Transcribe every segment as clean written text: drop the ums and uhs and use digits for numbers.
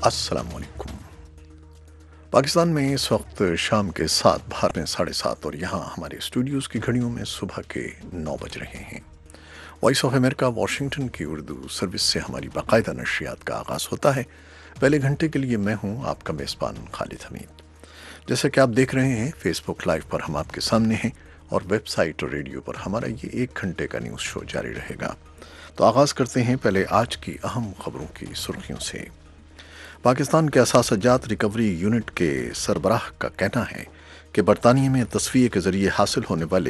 अस्सलाम वालेकुम। पाकिस्तान में इस वक्त शाम के 7, भारत में 7:30 और यहाँ हमारे स्टूडियोज़ की घड़ियों में सुबह के 9 बज रहे हैं। वॉइस ऑफ अमेरिका वाशिंगटन की उर्दू सर्विस से हमारी बाकायदा नशरियात का आगाज़ होता है। पहले घंटे के लिए मैं हूँ आपका मेज़बान खालिद हमीद। जैसा कि आप देख रहे हैं, फेसबुक लाइव पर हम आपके सामने हैं और वेबसाइट और रेडियो पर हमारा ये 1 घंटे का न्यूज़ शो जारी रहेगा। तो आगाज़ करते हैं पहले आज की अहम खबरों की सुर्खियों से। पाकिस्तान के असासजात रिकवरी यूनिट के सरबराह का कहना है कि बरतानिया में तस्फिये के जरिए हासिल होने वाले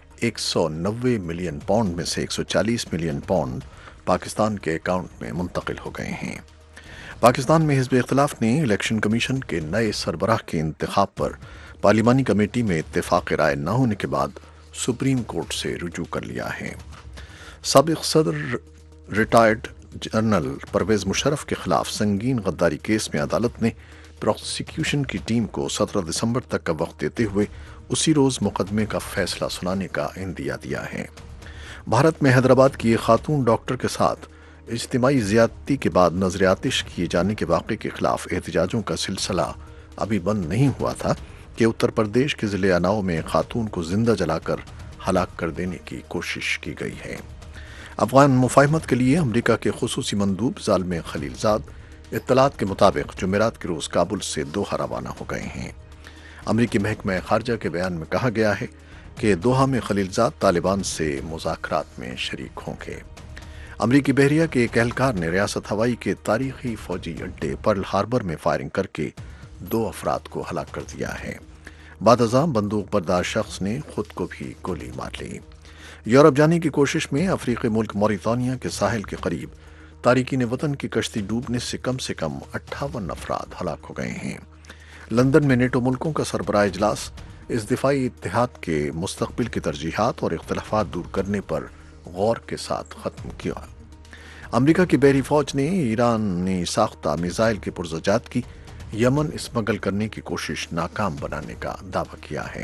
190 मिलियन पाउंड में से 140 मिलियन पाउंड पाकिस्तान के अकाउंट में मुंतकिल हो गए हैं। पाकिस्तान में हिज़्ब इख्तिलाफ ने इलेक्शन कमीशन के नए सरबराह के इंतखाब पर पार्लिमानी कमेटी में इत्तेफाक राय न होने के बाद सुप्रीम कोर्ट से रुजू कर लिया है। साबिक़ सदर रिटायर्ड जनरल परवेज़ मुशर्रफ के खिलाफ संगीन गद्दारी केस में अदालत ने प्रोसिक्यूशन की टीम को 17 दिसंबर तक का वक्त देते हुए उसी रोज़ मुकदमे का फैसला सुनाने का इंदिया दिया है। भारत में हैदराबाद की एक खातून डॉक्टर के साथ इज्तिमाई ज़्यादती के बाद नजर आतिश किए जाने के वाक़े के खिलाफ एहतजाजों का सिलसिला अभी बंद नहीं हुआ था कि उत्तर प्रदेश के ज़िले अनाव में खातून को जिंदा जलाकर हलाक कर देने की कोशिश की गई है। अफगान मुफाहमत के लिए अमरीका के खुसूसी मंदूब ज़ालम खलीलजाद इत्तलात के मुताबिक जुमेरात के रोज़ काबुल से दोहा रवाना हो गए हैं। अमरीकी महकमा खारजा के बयान में कहा गया है कि दोहा में खलीलजाद तालिबान से मुज़ाकरात में शरीक होंगे। अमरीकी बहरिया के एक एहलकार ने रियासत हवाई के तारीखी फौजी अड्डे पर्ल हार्बर में फायरिंग करके 2 अफराद को हलाक कर दिया है। बादअज़ां बंदूक बरदार शख्स ने खुद को भी गोली मार ली। यूरोप जाने की कोशिश में अफ्रीकी मुल्क मौरितानिया के साहिल के करीब तारिकीन वतन की कश्ती डूबने से कम 58 अफराद हलाक हो गए हैं। लंदन में नेटो मुल्कों का सरबराह इजलास इस दिफाई इत्तेहाद के मुस्तकबिल की तरजीहात और इख्तलाफात दूर करने पर गौर के साथ ख़त्म किया। अमरीका की बहरी फौज ने ईरान ने साख्ता मिसाइल के पुरज़जात की यमन स्मगल करने की कोशिश नाकाम बनाने का दावा किया है।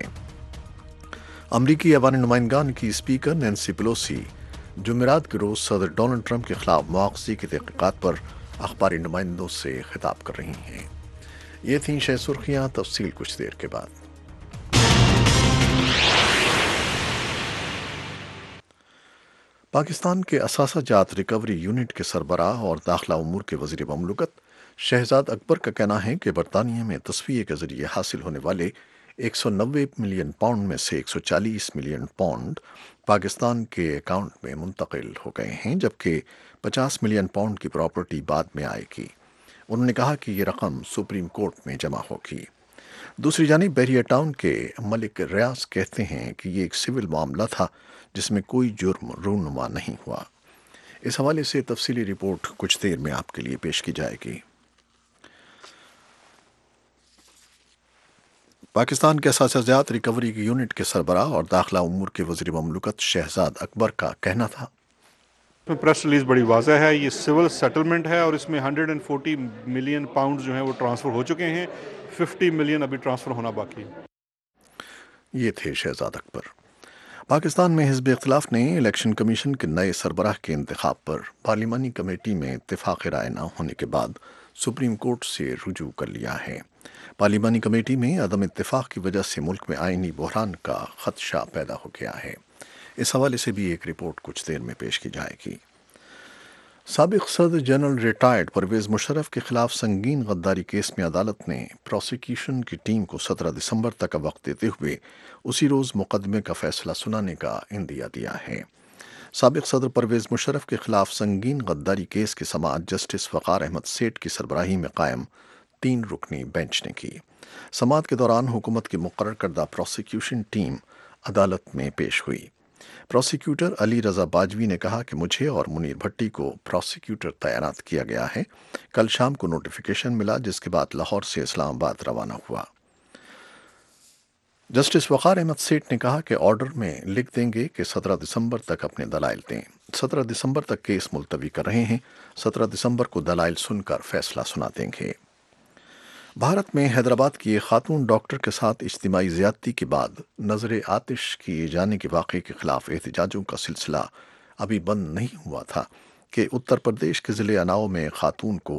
अमरीकी अवामी नुमाइंदगान की स्पीकर नैन्सी पेलोसी जुमेरात के रोज़ सदर डोनाल्ड ट्रंप के खिलाफ मुआवज़े की तहक़ीक़ात पर अखबारी नुमाइंदों से खिताब कर रही हैं। ये थीं 6 सुर्खियाँ, तफसील कुछ देर के बाद। पाकिस्तान के असासजात रिकवरी यूनिट के सरबराह और दाखिला उमूर के वज़ीर ममलकत शहजाद अकबर का कहना है कि बरतानिया में तस्फिये के जरिए हासिल होने वाले 190 मिलियन पाउंड में से 140 मिलियन पाउंड पाकिस्तान के अकाउंट में मुंतकिल हो गए हैं, जबकि 50 मिलियन पाउंड की प्रॉपर्टी बाद में आएगी। उन्होंने कहा कि ये रकम सुप्रीम कोर्ट में जमा होगी। दूसरी जानिब बहरिया टाउन के मलिक रियाज कहते हैं कि ये एक सिविल मामला था जिसमें कोई जुर्म रूनुमा नहीं हुआ। इस हवाले से तफसीली रिपोर्ट कुछ देर में आपके लिए पेश की जाएगी। पाकिस्तान के असासजात रिकवरी की यूनिट के सरबराह और दाखिला उमूर के वज़ीर ममलकत शहजाद अकबर का कहना था, प्रेस रिलीज बड़ी वाज़ह है, ये सिविल सेटलमेंट है और इसमें 140 मिलियन पाउंड जो हैं वो ट्रांसफ़र हो चुके हैं, 50 मिलियन अभी ट्रांसफ़र होना बाकी है। ये थे शहजाद अकबर। पाकिस्तान में हिज़्ब इख्तिलाफ ने इलेक्शन कमीशन के नए सरबराह के इंतखाब पर पार्लिमानी कमेटी में इत्तेफाक राय न होने के बाद सुप्रीम कोर्ट से रुजू कर लिया है। पार्लिमानी कमेटी में अदम इत्तेफाक की वजह से मुल्क में आईनी बहरान का खदशा पैदा हो गया है। इस हवाले से भी एक रिपोर्ट कुछ देर में पेश की जाएगी। साबिक़ सदर जनरल रिटायर्ड परवेज़ मुशर्रफ के खिलाफ संगीन गद्दारी केस में अदालत ने प्रोसिक्यूशन की टीम को 17 दिसंबर तक का वक्त देते हुए उसी रोज़ मुकदमे का फैसला सुनाने का इंदिया दिया है। साबिक़ सदर परवेज़ मुशर्रफ के खिलाफ संगीन गद्दारी केस की समाअत जस्टिस वक़ार अहमद सेठ की सरबराही में कायम 3 रुकनी बेंच ने की। समाअत के दौरान हुकूमत की मुकर्रर करदा प्रोसिक्यूशन टीम अदालत में पेश हुई। प्रोसिक्यूटर अली रज़ा बाजवी ने कहा कि मुझे और मुनीर भट्टी को प्रोसिक्यूटर तैनात किया गया है। कल शाम को नोटिफिकेशन मिला, जिसके बाद लाहौर से इस्लामाबाद रवाना हुआ। जस्टिस वक़ार अहमद सेठ ने कहा कि ऑर्डर में लिख देंगे कि 17 दिसंबर तक अपने दलाइल दें। 17 दिसंबर तक केस मुलतवी कर रहे हैं। 17 दिसंबर को दलाइल सुनकर फैसला सुना देंगे। भारत में हैदराबाद की एक खातून डॉक्टर के साथ इज्तिमाई ज़्यादती के बाद नजर आतिश किए जाने के वाक़े के खिलाफ एहतजाजों का सिलसिला अभी बंद नहीं हुआ था कि उत्तर प्रदेश के ज़िले अनाव में खातून को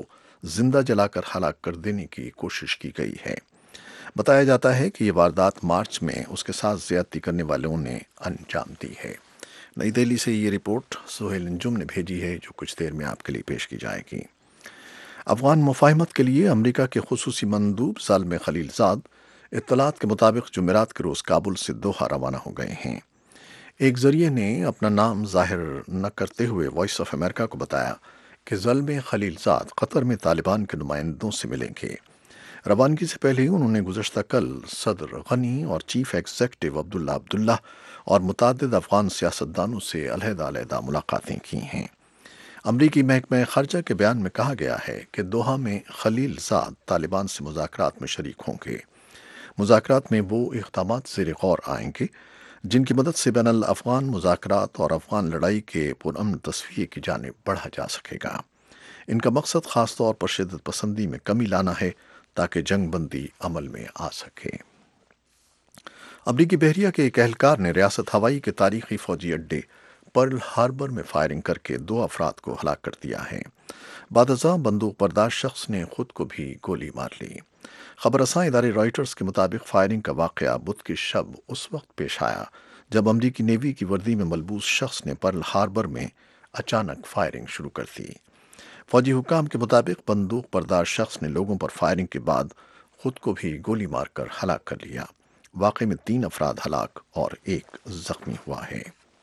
زندہ جلا کر ہلاک کر دینے کی کوشش کی گئی ہے۔ بتایا جاتا ہے کہ یہ واردات مارچ میں اس کے ساتھ زیادتی کرنے والوں نے انجام دی ہے۔ نئی دہلی سے یہ رپورٹ سہیل انجم نے بھیجی ہے، جو کچھ دیر میں آپ کے لیے پیش کی جائے گی۔ افغان مفاہمت کے لیے امریکہ کے خصوصی مندوب سالم خلیل زاد اطلاعات کے مطابق جمعرات کے روز کابل سے دوحہ روانہ ہو گئے ہیں۔ ایک ذریعے نے اپنا نام ظاہر نہ کرتے ہوئے وائس آف امریکہ کو بتایا کہ زلمے خلیل زاد قطر میں طالبان کے نمائندوں سے ملیں گے۔ روانگی سے پہلے انہوں نے گزشتہ کل صدر غنی اور چیف ایگزیکٹو عبداللہ اور متعدد افغان سیاستدانوں سے علیحدہ ملاقاتیں کی ہیں۔ امریکی محکمہ خارجہ کے بیان میں کہا گیا ہے کہ دوحہ میں خلیل زاد طالبان سے مذاکرات میں شریک ہوں گے۔ مذاکرات میں وہ اقدامات زیر غور آئیں گے جن کی مدد سے بین الافغان مذاکرات اور افغان لڑائی کے پرامن تصفیے کی جانب بڑھا جا سکے گا۔ ان کا مقصد خاص طور پر شدت پسندی میں کمی لانا ہے تاکہ جنگ بندی عمل میں آ سکے۔ امریکی بحریہ کے ایک اہلکار نے ریاست ہوائی کے تاریخی فوجی اڈے پرل ہاربر میں فائرنگ کر کے 2 افراد کو ہلاک کر دیا ہے۔ بعد ازاں بندوق بردار شخص نے خود کو بھی گولی مار لی۔ خبر رساں ادارے رائٹرز کے مطابق فائرنگ کا واقعہ بدھ کی شب اس وقت پیش آیا جب امریکی نیوی کی وردی میں ملبوس شخص نے پرل ہاربر میں اچانک فائرنگ شروع کر دی۔ فوجی حکام کے مطابق بندوق بردار شخص نے لوگوں پر فائرنگ کے بعد خود کو بھی گولی مار کر ہلاک کر لیا۔ واقعے میں 3 افراد ہلاک اور 1 زخمی ہوا ہے۔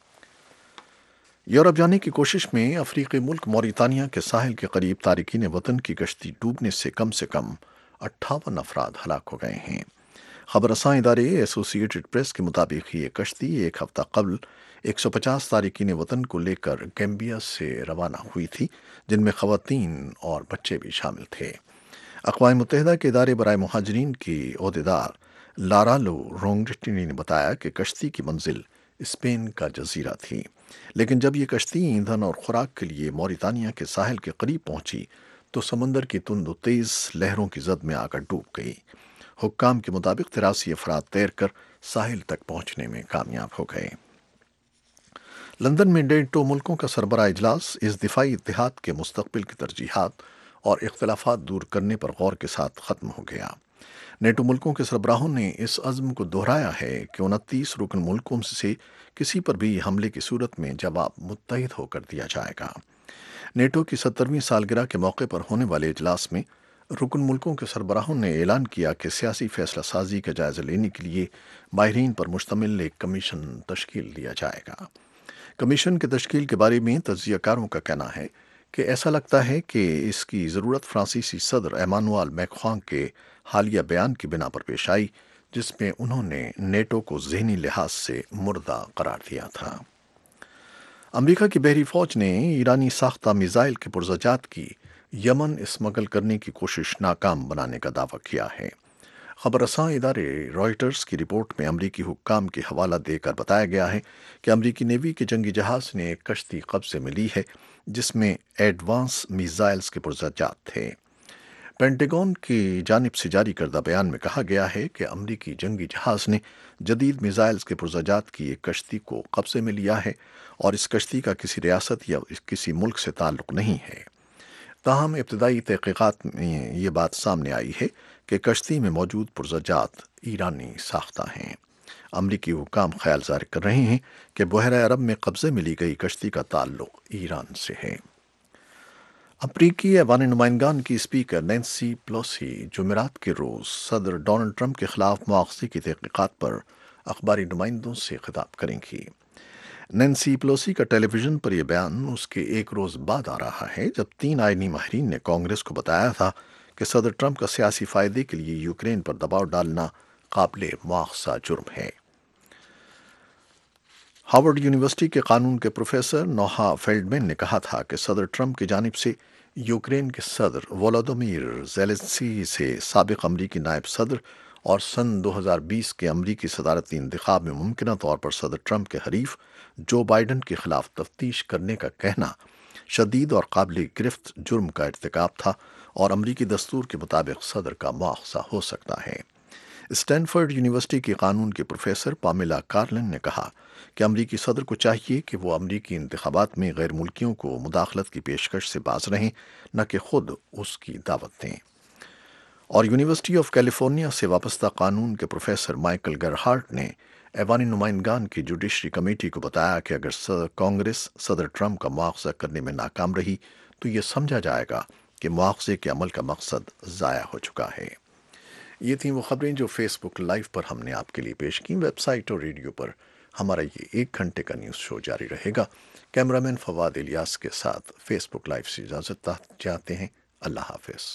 یورپ جانے کی کوشش میں افریقی ملک موریتانیہ کے ساحل کے قریب تارکین وطن کی کشتی ڈوبنے سے کم 58 افراد ہلاک ہو گئے ہیں۔ خبر رساں ادارے ایسوسی ایٹڈ پریس کے مطابق یہ کشتی ایک ہفتہ قبل 150 تارکین وطن کو لے کر گیمبیا سے روانہ ہوئی تھی، جن میں خواتین اور بچے بھی شامل تھے۔ اقوام متحدہ کے ادارے برائے مہاجرین کی عہدیدار لارالو رونگٹینی نے بتایا کہ کشتی کی منزل اسپین کا جزیرہ تھی، لیکن جب یہ کشتی ایندھن اور خوراک کے لیے موریتانیہ کے ساحل کے قریب پہنچی تو سمندر کی تند و تیز لہروں کی زد میں آ کر ڈوب گئی۔ حکام کے مطابق 83 افراد تیر کر ساحل تک پہنچنے میں کامیاب ہو گئے۔ لندن میں نیٹو ملکوں کا سربراہ اجلاس اس دفاعی اتحاد کے مستقبل کی ترجیحات اور اختلافات دور کرنے پر غور کے ساتھ ختم ہو گیا۔ نیٹو ملکوں کے سربراہوں نے اس عزم کو دہرایا ہے کہ 29 رکن ملکوں سے کسی پر بھی حملے کی صورت میں جواب متحد ہو کر دیا جائے گا۔ نیٹو کی 70ویں سالگرہ کے موقع پر ہونے والے اجلاس میں رکن ملکوں کے سربراہوں نے اعلان کیا کہ سیاسی فیصلہ سازی کا جائزہ لینے کے لیے ماہرین پر مشتمل ایک کمیشن تشکیل دیا جائے گا۔ کمیشن کی تشکیل کے بارے میں تجزیہ کاروں کا کہنا ہے کہ ایسا لگتا ہے کہ اس کی ضرورت فرانسیسی صدر ایمانوئل میکرون کے حالیہ بیان کی بنا پر پیش آئی، جس میں انہوں نے نیٹو کو ذہنی لحاظ سے مردہ قرار دیا تھا۔ امریکہ کی بحری فوج نے ایرانی ساختہ میزائل کے پرزجات کی یمن اسمگل کرنے کی کوشش ناکام بنانے کا دعویٰ کیا ہے۔ خبر رساں ادارے رائٹرز کی رپورٹ میں امریکی حکام کے حوالہ دے کر بتایا گیا ہے کہ امریکی نیوی کے جنگی جہاز نے ایک کشتی قبضے میں لی ہے جس میں ایڈوانس میزائلز کے پرزجات تھے۔ پینٹاگون کی جانب سے جاری کردہ بیان میں کہا گیا ہے کہ امریکی جنگی جہاز نے جدید میزائلز کے پرزجات کی ایک کشتی کو قبضے میں لیا ہے اور اس کشتی کا کسی ریاست یا کسی ملک سے تعلق نہیں ہے۔ تاہم ابتدائی تحقیقات میں یہ بات سامنے آئی ہے کہ کشتی میں موجود پرزجات ایرانی ساختہ ہیں۔ امریکی حکام خیال ظاہر کر رہے ہیں کہ بحیرہ عرب میں قبضے میں لی گئی کشتی کا تعلق ایران سے ہے۔ امریکی ایوان نمائندگان کی اسپیکر نینسی پیلوسی جمعرات کے روز صدر ڈونلڈ ٹرمپ کے خلاف مواخذے کی تحقیقات پر اخباری نمائندوں سے خطاب کریں گی۔ نینسی پیلوسی کا ٹیلی ویژن پر یہ بیان اس کے ایک روز بعد آ رہا ہے جب 3 آئینی ماہرین نے کانگریس کو بتایا تھا کہ صدر ٹرمپ کا سیاسی فائدے کے لیے یوکرین پر دباؤ ڈالنا قابل مواخذہ جرم ہے۔ ہارورڈ یونیورسٹی کے قانون کے پروفیسر نوہا فیلڈمین نے کہا تھا کہ صدر ٹرمپ کی جانب سے یوکرین کے صدر ولادیمیر زیلنسکی سے سابق امریکی نائب صدر اور سن 2020 کے امریکی صدارتی انتخاب میں ممکنہ طور پر صدر ٹرمپ کے حریف جو بائیڈن کے خلاف تفتیش کرنے کا کہنا شدید اور قابل گرفت جرم کا ارتکاب تھا اور امریکی دستور کے مطابق صدر کا مواخذہ ہو سکتا ہے۔ स्टैनफोर्ड यूनिवर्सिटी की कानून के प्रोफेसर पामेला कार्लन ने कहा कि अमरीकी सदर को चाहिए कि वो अमरीकी इंतखाबात में गैर मुल्कियों को मुदाखलत की पेशकश से बाज रहें, न कि खुद उसकी दावत दें। और यूनिवर्सिटी ऑफ कैलिफोर्निया से वाबस्ता कानून के प्रोफेसर माइकल गरहार्ट ने ऐवानी नुमाइंदगान की जुडिशरी कमेटी को बताया कि अगर कांग्रेस सदर ट्रंप का मुआवजा करने में नाकाम रही तो ये समझा जाएगा कि मुआवजे के अमल का मकसद ज़ाया हो चुका है। ये थी वो खबरें जो फेसबुक लाइव पर हमने आपके लिए पेश की। वेबसाइट और रेडियो पर हमारा ये 1 घंटे का न्यूज़ शो जारी रहेगा। कैमरामैन फवाद इलियास के साथ फेसबुक लाइव से इजाज़त चाहते हैं। अल्लाह हाफिज़।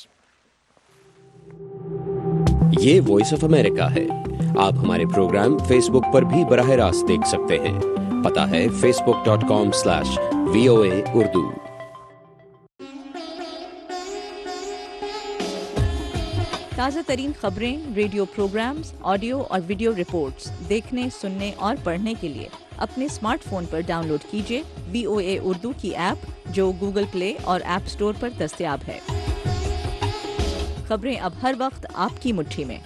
ये वॉइस ऑफ अमेरिका है। आप हमारे प्रोग्राम फेसबुक पर भी बराह रास्त देख सकते हैं। पता है facebook.com/VOA Urdu। ताज़ा तरीन खबरें, रेडियो प्रोग्राम्स, ऑडियो और वीडियो रिपोर्ट्स देखने, सुनने और पढ़ने के लिए अपने स्मार्टफोन पर डाउनलोड कीजिए VOA उर्दू की ऐप, जो गूगल प्ले और ऐप स्टोर पर दस्तयाब है। खबरें अब हर वक्त आपकी मुट्ठी में।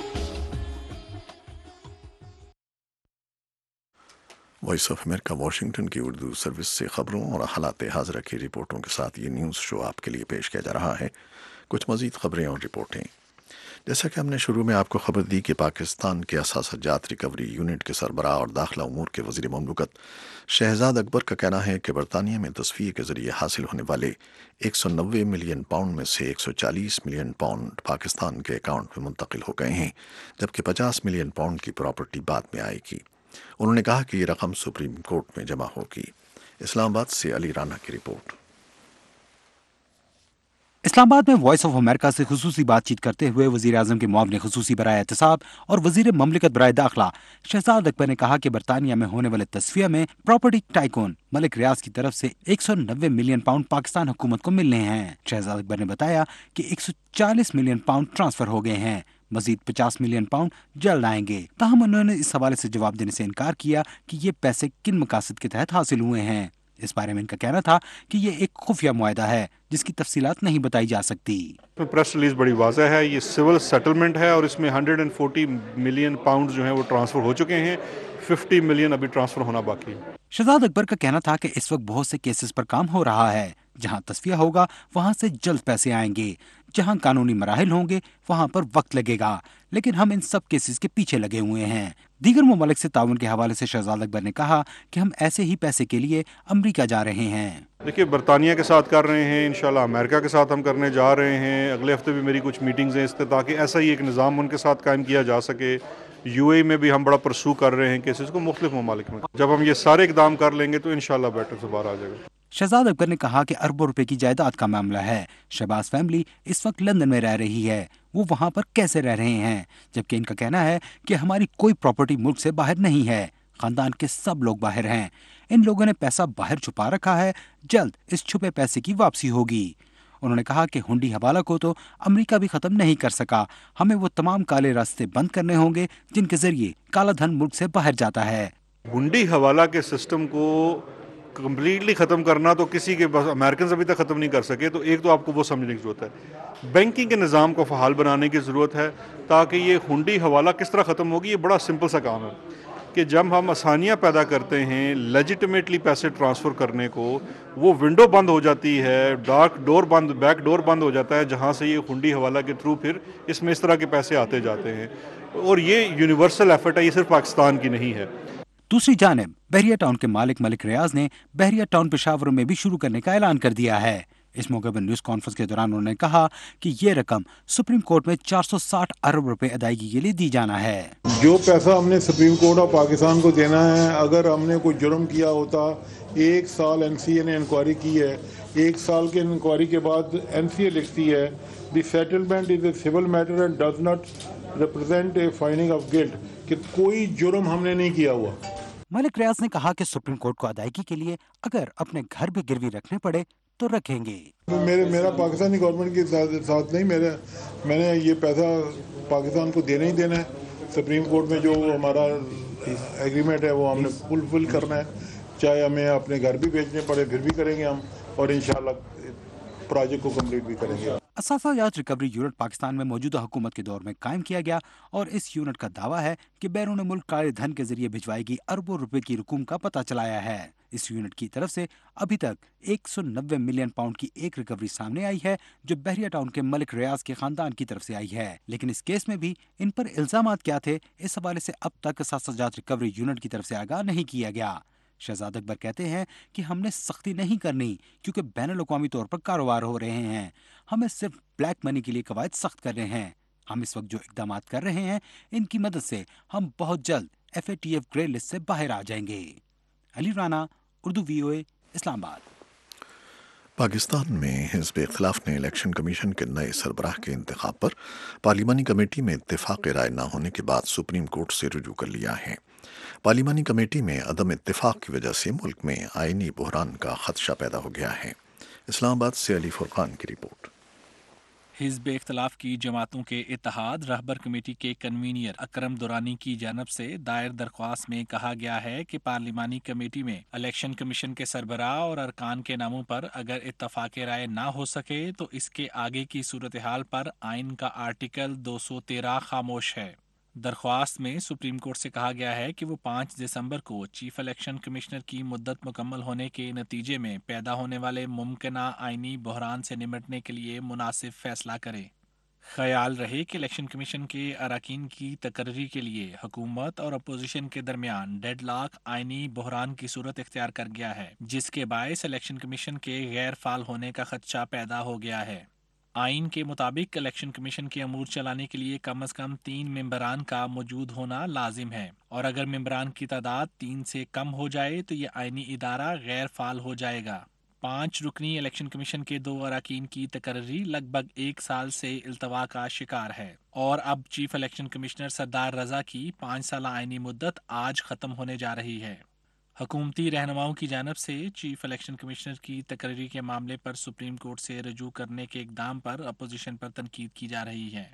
वॉइस ऑफ अमेरिका वाशिंगटन की उर्दू सर्विस से खबरों और हालात हाज़िरा की रिपोर्टों के साथ ये न्यूज़ शो आपके लिए पेश किया जा रहा है। कुछ मज़ीद खबरें और रिपोर्टें। जैसा कि हमने शुरू में आपको खबर दी कि पाकिस्तान के असासाजात रिकवरी यूनिट के सरबराह और दाखिला उमूर के वज़ीर ममलकत शहजाद अकबर का कहना है कि बरतानिया में तस्फिये के ज़रिए हासिल होने वाले 190 मिलियन पाउंड में से 140 मिलियन पाउंड पाकिस्तान के अकाउंट में मुंतकिल हो गए हैं, जबकि 50 मिलियन पाउंड की प्रॉपर्टी बाद में आएगी। उन्होंने कहा कि ये रकम सुप्रीम कोर्ट में जमा होगी। इस्लामाबाद से अली राना की रिपोर्ट। इस्लामाबाद में वॉइस ऑफ अमेरिका से खुसूसी बातचीत करते हुए वजीर आजम के मुआविन खुसूसी बराए एहतिसाब और वजीर ममलिकत बराए दाखिला शहजाद अकबर ने कहा कि बरतानिया में होने वाले तस्फिया में प्रॉपर्टी टाइकून मलिक रियाज की तरफ से 190 मिलियन पाउंड पाकिस्तान हुकूमत को मिलने हैं। शहजाद अकबर ने बताया कि 140 मिलियन पाउंड ट्रांसफर हो गए हैं, मजीद 50 मिलियन पाउंड जल्द आएंगे। ताहम उन्होंने इस हवाले से जवाब देने से इनकार किया कि ये पैसे किन मकासद के तहत हासिल हुए हैं। इस बारे में इनका कहना था कि ये एक खुफिया मुआहदा है जिसकी तफसीलात नहीं बताई जा सकती। प्रेस रिलीज बड़ी वाज़ेह है, ये सिविल सेटलमेंट है और इसमें 140 मिलियन पाउंड जो है वो ट्रांसफर हो चुके हैं, 50 मिलियन अभी ट्रांसफर होना बाकी है। शहजाद अकबर का कहना था कि इस वक्त बहुत से केसेस पर काम हो रहा है, जहां तस्फिया होगा वहां से जल्द पैसे आएंगे, जहां कानूनी मराहिल होंगे वहां पर वक्त लगेगा, लेकिन हम इन सब केसेस के पीछे लगे हुए हैं। दीगर ममालिक से ताउन के हवाले से शहजाद अकबर ने कहा कि हम ऐसे ही पैसे के लिए अमरीका जा रहे हैं। देखिए, बरतानिया के साथ कर रहे हैं, इंशाल्लाह अमेरिका के साथ हम करने जा रहे हैं। अगले हफ्ते भी मेरी कुछ मीटिंग्स हैं इससे, ताकि ऐसा ही एक निज़ाम उनके साथ कायम किया जा सके। UAE में भी हम बड़ा परसू कर रहे हैं केसेस को मुख्तलिफ ममालिक में। जब हम ये सारे इकदाम कर लेंगे तो इंशाल्लाह बेटर से बाहर आ जाएगा। शहजाद अकबर ने कहा कि अरबों रुपए की जायदाद का मामला है। शहबाज फैमिली इस वक्त लंदन में रह रही है, वो वहां पर कैसे रह रहे हैं, जबकि इनका कहना है कि हमारी कोई प्रॉपर्टी मुल्क से बाहर नहीं है, खानदान के सब लोग बाहर हैं। इन लोगों ने पैसा बाहर छुपा रखा है, जल्द इस छुपे पैसे की वापसी होगी। उन्होंने कहा कि हुंडी हवाला को तो अमेरिका भी खत्म नहीं कर सका, हमें वो तमाम काले रास्ते बंद करने होंगे जिनके जरिए काला धन मुल्क से बाहर जाता है। हुंडी हवाला के सिस्टम को कम्प्लीटली ख़त्म करना तो किसी के बस अमेरिकन अभी तक ख़त्म नहीं कर सके, तो एक तो आपको वो समझने की ज़रूरत है। बैंकिंग के निज़ाम को फ़हाल बनाने की ज़रूरत है, ताकि ये हुंडी हवाला किस तरह ख़त्म होगी। ये बड़ा सिंपल सा काम है कि जब हम आसानियाँ पैदा करते हैं लेजिटिमेटली पैसे ट्रांसफ़र करने को, वो विंडो बंद हो जाती है, बैक डोर बंद हो जाता है, जहाँ से ये हुंडी हवाला के थ्रू फिर इसमें इस तरह के पैसे आते जाते हैं। और ये यूनिवर्सल एफर्ट है, ये सिर्फ पाकिस्तान की नहीं है। दूसरी जानिब बहरिया टाउन के मालिक मलिक रियाज ने बहरिया टाउन पेशावर में भी शुरू करने का ऐलान कर दिया है। इस मौके पर न्यूज कॉन्फ्रेंस के दौरान उन्होंने कहा कि ये रकम सुप्रीम कोर्ट में 460 अरब रुपए अदायगी के लिए दी जाना है। जो पैसा हमने सुप्रीम कोर्ट ऑफ पाकिस्तान को देना है, अगर हमने कोई जुर्म किया होता, 1 साल NCA ने इंक्वायरी की है, 1 साल के इंक्वायरी के बाद NCA लिखती है the settlement is a civil matter and does not represent a finding of guilt, कि कोई जुर्म हमने नहीं किया हुआ। मलिक रियाज ने कहा कि सुप्रीम कोर्ट को अदायगी के लिए अगर अपने घर भी गिरवी रखने पड़े तो रखेंगे। मेरा पाकिस्तानी गवर्नमेंट के साथ नहीं, मैंने ये पैसा पाकिस्तान को देना ही देना है। सुप्रीम कोर्ट में जो हमारा एग्रीमेंट है वो हमने फुलफिल करना है, चाहे हमें अपने घर भी बेचने पड़े फिर भी करेंगे हम, और इंशाल्लाह प्रोजेक्ट को कंप्लीट भी करेंगे। असासा जात रिकवरी यूनिट पाकिस्तान में मौजूदा हुकूमत के दौर में कायम किया गया और इस यूनिट का दावा है कि बैरून मुल्क काले धन के जरिए भिजवाई अरबों रुपए की रकूम का पता चलाया है। इस यूनिट की तरफ से अभी तक 190 मिलियन पाउंड की एक रिकवरी सामने आई है जो बहरिया टाउन के मलिक रियाज के खानदान की तरफ से आई है। लेकिन इस केस में भी इन पर इल्जामात क्या थे, इस हवाले से अब तक असासा जात रिकवरी यूनिट की तरफ से आगाह नहीं किया गया। शहजाद अकबर कहते हैं कि हमने सख्ती नहीं करनी क्योंकि बैनुल-अक़वामी तौर पर कारोबार हो रहे हैं। हमें सिर्फ ब्लैक मनी के लिए कवायद सख्त कर रहे हैं। हम इस वक्त जो इक़दाम कर रहे हैं इनकी मदद से हम बहुत जल्द FATF ग्रे लिस्ट से बाहर आ जाएंगे। अली राना, उर्दू VOA, इस्लामाबाद। पाकिस्तान में हिज़्ब इख्तिलाफ ने इलेक्शन कमीशन के नए सरबराह के इंतखाब पर पार्लिमानी कमेटी में इत्तेफाक राय न होने के बाद सुप्रीम कोर्ट से रुजू कर लिया है। पार्लिमानी कमेटी में अदम इत्तेफाक की वजह से मुल्क में आईनी बहरान का खदशा पैदा हो गया है। इस्लामाबाद से अली फुरकान की रिपोर्ट। हिज़्ब इख्तिलाफ की जमातों के इत्तेहाद रहबर कमेटी के कन्वीनियर अकरम दुरानी की जानब से दायर दरख्वास्त में कहा गया है कि पार्लिमानी कमेटी में इलेक्शन कमीशन के सरबराह और अरकान के नामों पर अगर इत्तफाक राय ना हो सके तो इसके आगे की सूरत हाल पर आइन का आर्टिकल 213 खामोश है। दरख्वास्त में सुप्रीम कोर्ट से कहा गया है कि वो 5 दिसंबर को चीफ इलेक्शन कमिश्नर की मुद्दत मुकम्मल होने के नतीजे में पैदा होने वाले मुमकिना आइनी बहरान से निमटने के लिए मुनासिब फैसला करे। ख्याल रहे कि इलेक्शन कमीशन के अरकान की तकर्री के लिए हुकूमत और अपोजिशन के दरमियान डेडलॉक आइनी बहरान की सूरत इख्तियार कर गया है, जिसके बायस इलेक्शन कमीशन के गैर फाल होने का खदशा पैदा हो गया है। आइन के मुताबिक इलेक्शन कमीशन के अमूर चलाने के लिए कम अज कम 3 मेंबरान का मौजूद होना लाजिम है और अगर मेंबरान की तादाद 3 से कम हो जाए तो ये आइनी इदारा गैर फाल हो जाएगा। 5 रुकनी इलेक्शन कमीशन के 2 अरकान की तकर्री लगभग 1 साल से इल्तवा का शिकार है और अब chief election commissioner Sardar Raza की 5 साल आइनी मुद्दत आज खत्म होने जा रही है। हुकूमती रहनुमाओं की जानब से चीफ इलेक्शन कमिश्नर की तकरीरी के मामले पर सुप्रीम कोर्ट से रजू करने के इकदाम पर अपोजिशन पर तनकीद की जा रही है।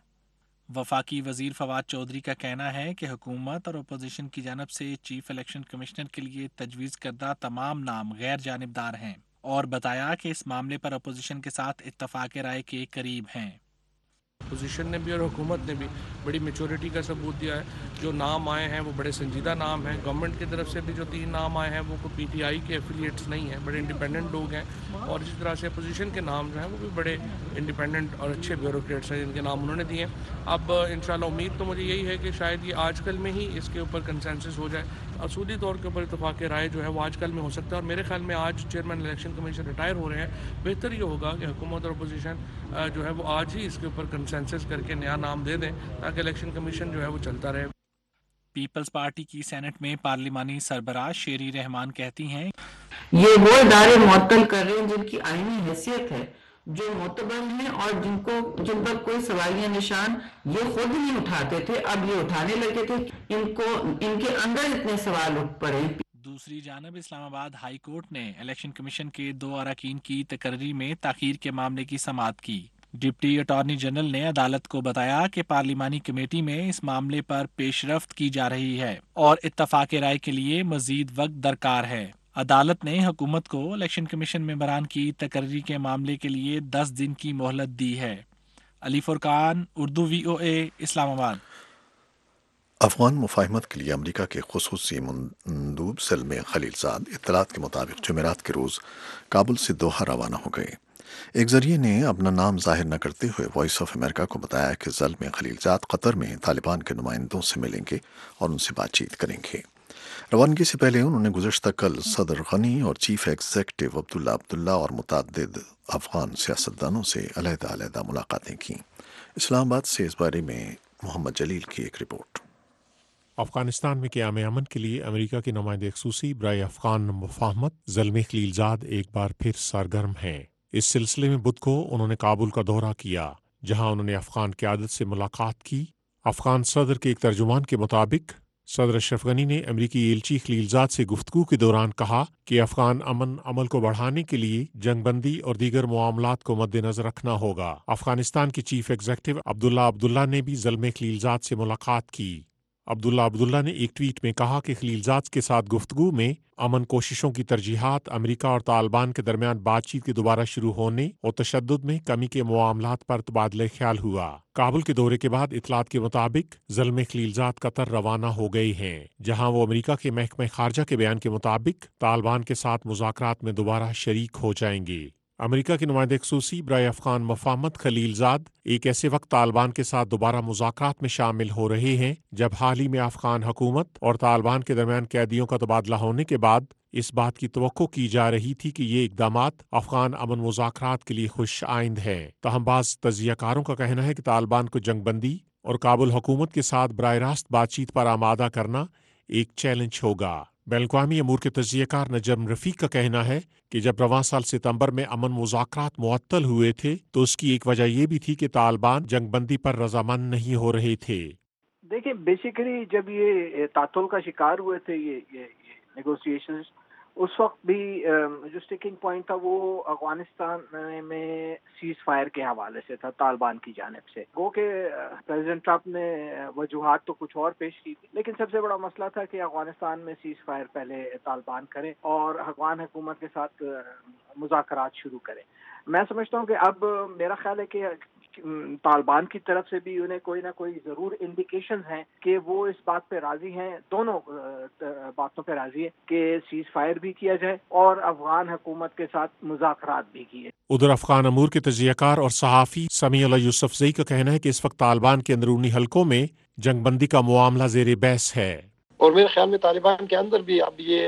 वफाकी वजीर फवाद चौधरी का कहना है कि हुकूमत और अपोजिशन की जानब से चीफ इलेक्शन कमिश्नर के लिए तजवीज़ करदा तमाम नाम गैर जानिबदार हैं और बताया कि इस मामले पर अपोजिशन के साथ इत्तफाक राय के करीब हैं। अपोजिशन ने भी और हुकूमत ने भी बड़ी मेचोरिटी का सबूत दिया है। जो नाम आए हैं वो बड़े संजीदा नाम हैं। गवर्नमेंट की तरफ से भी जो 3 नाम आए हैं वो कोई PTI के एफिलिएट्स नहीं हैं, बड़े इंडिपेंडेंट लोग हैं और इसी तरह से अपोजिशन के नाम जो हैं वो भी बड़े इंडिपेंडेंट और अच्छे ब्यूरोक्रेट्स हैं जिनके नाम उन्होंने दिए हैं। अब इंशाल्लाह उम्मीद तो मुझे यही है कि शायद ये आजकल में ही इसके ऊपर कंसेंसस हो जाए। असूली तौर के ऊपर इत्तफाक राय जो है वो आजकल में हो सकता है और मेरे ख्याल में आज चेयरमैन इलेक्शन कमीशन रिटायर हो रहे हैं। बेहतर ये होगा कि हुकूमत और अपोजिशन जो है वो आज ही इसके ऊपर कंसेंसस करके नया नाम दे दें ताकि इलेक्शन कमीशन जो है वो चलता रहे। पीपल्स पार्टी की सेनेट में पार्लिमानी सरबराह शेरी रहमान कहती हैं, ये वो इदारे मुअत्तल कर रहे हैं जिनकी आईनी हैसियत है, जो मोतबर हैं और जिन पर कोई सवालिया निशान ये खुद नहीं उठाते थे, अब ये उठाने लगे थे। इनके अंदर इतने सवाल उठ पड़े। दूसरी जानब इस्लामाबाद हाई कोर्ट ने इलेक्शन कमीशन के 2 अरकान की तकर्री में ताखीर के मामले की समाअत की। डिप्टी अटॉर्नी जनरल ने अदालत को बताया कि पार्लिमानी कमेटी में इस मामले पर पेशरफ्त की जा रही है और इत्तफाक राय के लिए मजीद वक्त दरकार है। अदालत ने हुकूमत को इलेक्शन कमीशन मेंबरान की तकर्री के मामले के लिए 10 दिन की मोहलत दी है। अली फुरकान, उर्दू VOA, इस्लामाबाद। अफगान मुफाहमत के लिए अमरीका के खुसूसी मंदूब सलमे खलीलजाद इत्तलात के मुताबिक जुमेरात के रोज़ काबुल से दोहा रवाना हो गए। एक जरिए ने अपना नाम जाहिर न करते हुए वॉइस ऑफ अमेरिका को बताया कि ज़ल्मे खलीलजाद कतर में तालिबान के नुमाइंदों से मिलेंगे और उनसे बातचीत करेंगे। रवानगी से पहले उन्होंने गुज़श्ता कल सदर गनी और चीफ एग्जीक्यूटिव अब्दुल्ला और मुतअद्दिद अफगान सियासतदानों से अलहदा मुलाकातें की। इस्लामाबाद से इस बारे में मोहम्मद जलील की एक रिपोर्ट। अफगानिस्तान में क़याम अमन के लिए अमेरिका के नुमाइंदे ख़ुसूसी बराए अफ़गान मुफ़ाहमत ज़ल्मे खलीलजाद एक बार फिर सरगर्म हैं। इस सिलसिले में बुध को उन्होंने काबुल का दौरा किया, जहां उन्होंने अफ़गान क़यादत से मुलाकात की। अफ़गान सदर के एक तर्जुमान के मुताबिक सदर अशरफ गनी ने अमरीकी एलची खलीलजाद से गुफ्तगू के दौरान कहा कि अफ़गान अमन अमल को बढ़ाने के लिए जंगबंदी और दीगर मामलात को मद्देनजर रखना होगा। अफ़गानिस्तान के चीफ एग्जीक्यूटिव अब्दुल्ला ने भी ज़ल्मे खलीलजाद से मुलाकात की। अब्दुल्ला ने एक ट्वीट में कहा कि खलीलजाद के साथ गुफ्तगू में अमन कोशिशों की तरजीहात, अमेरिका और तालिबान के दरमियान बातचीत के दोबारा शुरू होने और तशद्दुद में कमी के मामलात पर तबादला ख्याल हुआ। काबुल के दौरे के बाद इतलात के मुताबिक ज़ल्मे खलीलजाद कतर रवाना हो गए हैं, जहां वो अमेरिका के महकमे खारजा के बयान के मुताबिक तालिबान के साथ मुज़ाकरात में दोबारा शरीक हो जाएंगे। अमेरिका के नुमाइंदे ख़ुसूसी बराए अफ़गान मफाहमत खलीलजाद एक ऐसे वक्त तालिबान के साथ दोबारा मुज़ाकरात में शामिल हो रहे हैं जब हाल ही में अफ़गान हुकूमत और तालिबान के दरमियान कैदियों का तबादला होने के बाद इस बात की तवक्को की जा रही थी कि ये इक़दामात अफ़गान अमन मुज़ाकरात के लिए खुश आइंद है। ताहम बाज़ तजियाकारों का कहना है कि तालिबान को जंगबंदी और काबुल हुकूमत के साथ बराह रास्त बातचीत पर आमादा करना एक चैलेंज होगा। बैन-अल-अक़वामी अमूर के तजियाकार नजम रफ़ीक का कहना है कि जब रवां साल सितंबर में अमन मुज़ाकरात मुअत्तल हुए थे तो उसकी एक वजह यह भी थी कि तालिबान जंगबंदी पर रजामंद नहीं हो रहे थे। देखिए, बेसिकली जब ये तातुल का शिकार हुए थे ये नेगोशिएशंस, उस वक्त भी जो स्टिकिंग पॉइंट था वो अफगानिस्तान में सीज फायर के हवाले से था तालिबान की जानिब से। गो के प्रेसिडेंट ट्रंप ने वजूहात तो कुछ और पेश की थी, लेकिन सबसे बड़ा मसला था कि अफगानिस्तान में सीज फायर पहले तालिबान करे और अफगान हुकूमत के साथ मुज़ाकरात शुरू करे। मैं समझता हूँ कि अब मेरा ख्याल है कि तालिबान की तरफ से भी उन्हें कोई ना कोई ज़रूर इंडिकेशंस हैं कि वो इस बात पे राज़ी हैं, दोनों बातों पे राज़ी है कि सीज फायर भी किया जाए और अफगान हुकूमत के साथ मुज़ाकरात भी किए। उधर अफगान अमूर के तजियाकार और सहाफ़ी समीउल्लाह यूसुफ़ज़ई का कहना है कि इस वक्त तालिबान के अंदरूनी हलकों में जंगबंदी का मामला ज़ेर बहस है और मेरे ख्याल में तालिबान के अंदर भी अब ये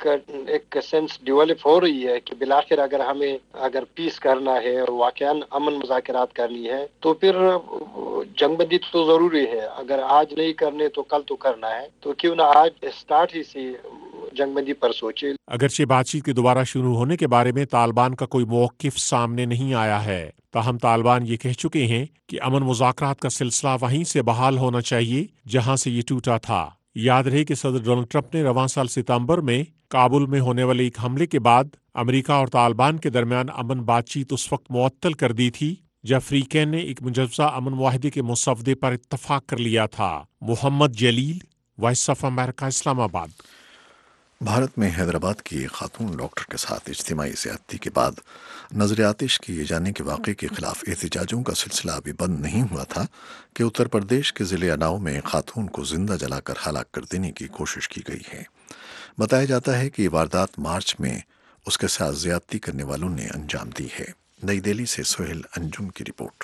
एक सेंस डेवलप हो रही है कि बिलाखिर अगर पीस करना है और वाकयान अमन मुज़ाकरात करनी है तो फिर जंगबंदी तो ज़रूरी है। अगर आज नहीं करने तो कल तो करना है, तो क्यों ना आज स्टार्ट ही से जंगबंदी पर सोचे। अगरचे बातचीत के दोबारा शुरू होने के बारे में तालिबान का कोई मौक़िफ़ सामने नहीं आया है, ताहम तालिबान ये कह चुके हैं कि अमन मुज़ाकरात का सिलसिला वहीं से बहाल होना चाहिए जहां से ये टूटा था। याद रहे कि सदर डोनाल्ड ट्रंप ने रवां साल सितंबर में काबुल में होने वाले एक हमले के बाद अमेरिका और तालिबान के दरमियान अमन बातचीत उस वक्त मुअत्तल कर दी थी जब फ्रीकैन ने एक मुजव्वज़ा अमन मुआहदे के मुसव्वदे पर इत्तफाक कर लिया था। Mohammad Jalil, Voice of America, Islamabad. Bharat में हैदराबाद की एक खातून डॉक्टर के साथ इज्तिमाई ज़्यादती के बाद नज़र आतिश किए जाने के वाक़े के ख़िलाफ़ एहतजाजों का सिलसिला अभी बंद नहीं हुआ था कि उत्तर प्रदेश के ज़िले उन्नाव में एक खातून को ज़िंदा जलाकर हलाक कर देने की कोशिश की गई है। बताया जाता है कि ये वारदात मार्च में उसके साथ ज़्यादती करने वालों ने अंजाम दी है। नई दिल्ली से सोहेल अंजुम की रिपोर्ट।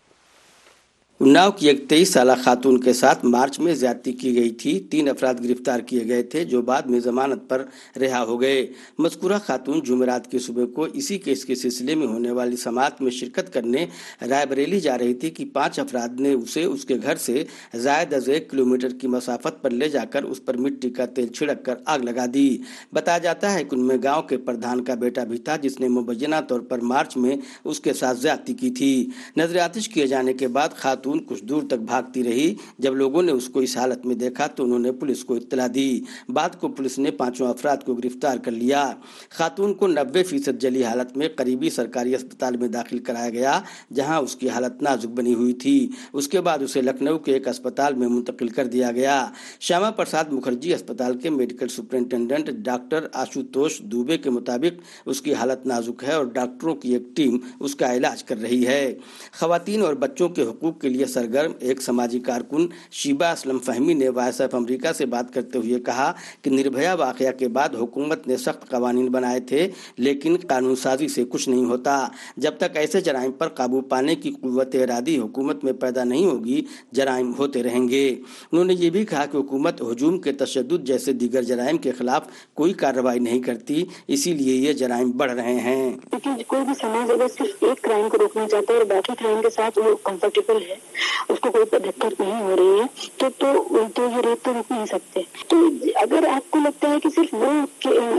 उन्नाव की एक 23 साला खातून के साथ मार्च में ज्यादती की गई थी। 3 अफराद गिरफ्तार किए गए थे जो बाद में जमानत पर रिहा हो गए। मज़कूरा खातून जुमेरात की सुबह को इसी केस के सिलसिले में होने वाली समाअत में शिरकत करने रायबरेली जा रही थी कि 5 अफराद ने उसे उसके घर से ज़ायद अज़ 1 किलोमीटर की मसाफत पर ले जाकर उस पर मिट्टी का तेल छिड़क कर आग लगा दी। बताया जाता है कि उनमें गाँव के प्रधान का बेटा भी था जिसने मुबैना तौर पर मार्च में उसके साथ ज्यादती की थी। नजर आतिश किए जाने के बाद खातून कुछ दूर तक भागती रही। जब लोगों ने उसको इस हालत में देखा तो उन्होंने पुलिस को इत्तला दी। बाद को पुलिस ने 5 अफराद को गिरफ्तार कर लिया। खातून को 90% जली हालत में करीबी सरकारी अस्पताल में दाखिल कराया गया जहां उसकी हालत नाजुक बनी हुई थी। उसके बाद उसे लखनऊ के एक अस्पताल में मुंतकिल कर दिया गया। श्यामा प्रसाद मुखर्जी अस्पताल के medical superintendent doctor Ashutosh Dubey के मुताबिक उसकी हालत नाजुक है और डॉक्टरों की एक टीम उसका इलाज कर रही है। खवातीन और बच्चों के हुकूक के लिए सरगर्म एक समाजी कारकुन शीबा असलम फहमी ने वॉइस ऑफ अमेरिका से बात करते हुए कहा कि निर्भया वाकया के बाद हुकूमत ने सख्त कवानीन बनाए थे लेकिन कानून साजी से कुछ नहीं होता। जब तक ऐसे जराइम पर काबू पाने की कुव्वत इरादी हुकूमत में पैदा नहीं होगी जराइम होते रहेंगे। उन्होंने ये भी कहा कि हुकूमत हुजूम के तशद्दुद जैसे दीगर जराइम के खिलाफ कोई कार्रवाई नहीं करती, इसीलिए ये जराइम बढ़ रहे हैं। क्योंकि कोई भी समाज अगर सिर्फ एक क्राइम को रोकना चाहता है और बाकी क्राइम के साथ वो कंफर्टेबल है, उसको कोई दिक्कत नहीं हो रही है तो ये रेप तो रोक नहीं सकते। तो अगर आपको लगता है कि सिर्फ वो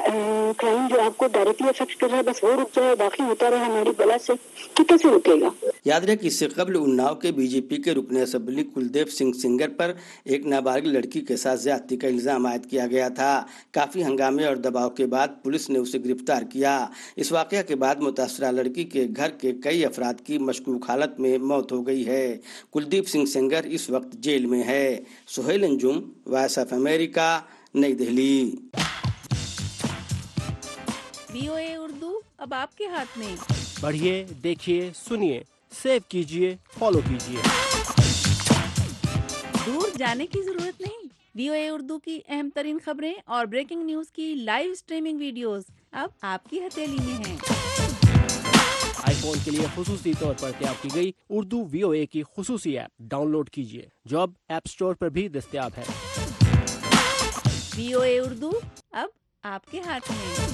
क्राइम जो आपको डायरेक्टली अफेक्ट कर रहा है बस वो रुक जाए, बाकी होता रहे हमारी बला से, कि कैसे रुकेगा? याद रहे कि इससे कबल उन्नाव के बीजेपी के रुकन असेंबली कुलदीप सिंह सेंगर पर एक नाबालिग लड़की के साथ ज्यादती का इल्जाम आयद किया गया था। काफी हंगामे और दबाव के बाद पुलिस ने उसे गिरफ्तार किया। इस वाकया के बाद मुतासरा लड़की के घर के कई अफराद की मशकूक हालत में मौत हो गई है। कुलदीप सिंह सेंगर इस वक्त जेल में है। Suhail Anjum, Voice of America, नई दिल्ली। VOA उर्दू अब आपके हाथ में। बढ़िए, देखिए, सुनिए, सेव कीजिए, फॉलो कीजिए। दूर जाने की जरूरत नहीं। VOA उर्दू की अहम तरीन खबरें और ब्रेकिंग न्यूज की लाइव स्ट्रीमिंग वीडियोस अब आपकी हथेली में हैं। आईफोन के लिए खुसूसी तौर पर तैयार की गई उर्दू VOA की खुसूसी ऐप डाउनलोड कीजिए, जो अब ऐप स्टोर पर भी दस्तयाब है। VOA उर्दू अब आपके हाथ में।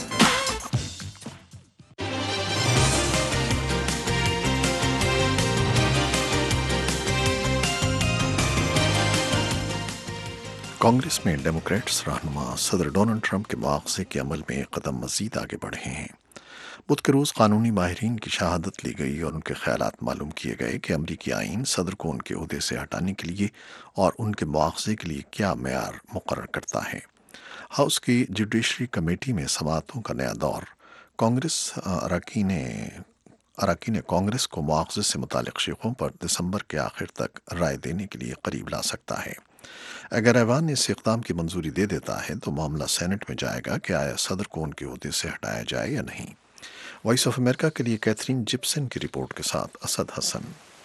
कांग्रेस में डेमोक्रेट्स रहनुमा सदर डोनाल्ड ट्रंप के मुआवजे के अमल में एक कदम मजीद आगे बढ़े हैं। बुध के रोज़ कानूनी माहिरीन की शहादत ली गई और उनके ख्यालात मालूम किए गए कि अमरीकी आईन सदर को उनके ओहदे से हटाने के लिए और उनके मुआवजे के लिए क्या मेयार मुकर्रर करता है। हाउस की जुडिशरी कमेटी में समाअतों का नया दौर कांग्रेस अरकान कांग्रेस को मुआवजे से मुतालिक शिकों पर दिसंबर के आखिर तक राय देने के लिए करीब ला सकता है। अगर ऐवान इस इक़दाम की मंजूरी दे देता है तो मामला सेनेट में जाएगा कि आया सदर को उनके ओहदे से हटाया जाए या नहीं। वॉइस ऑफ अमेरिका के लिए कैथरीन जिप्सन की रिपोर्ट के साथ असद हसन।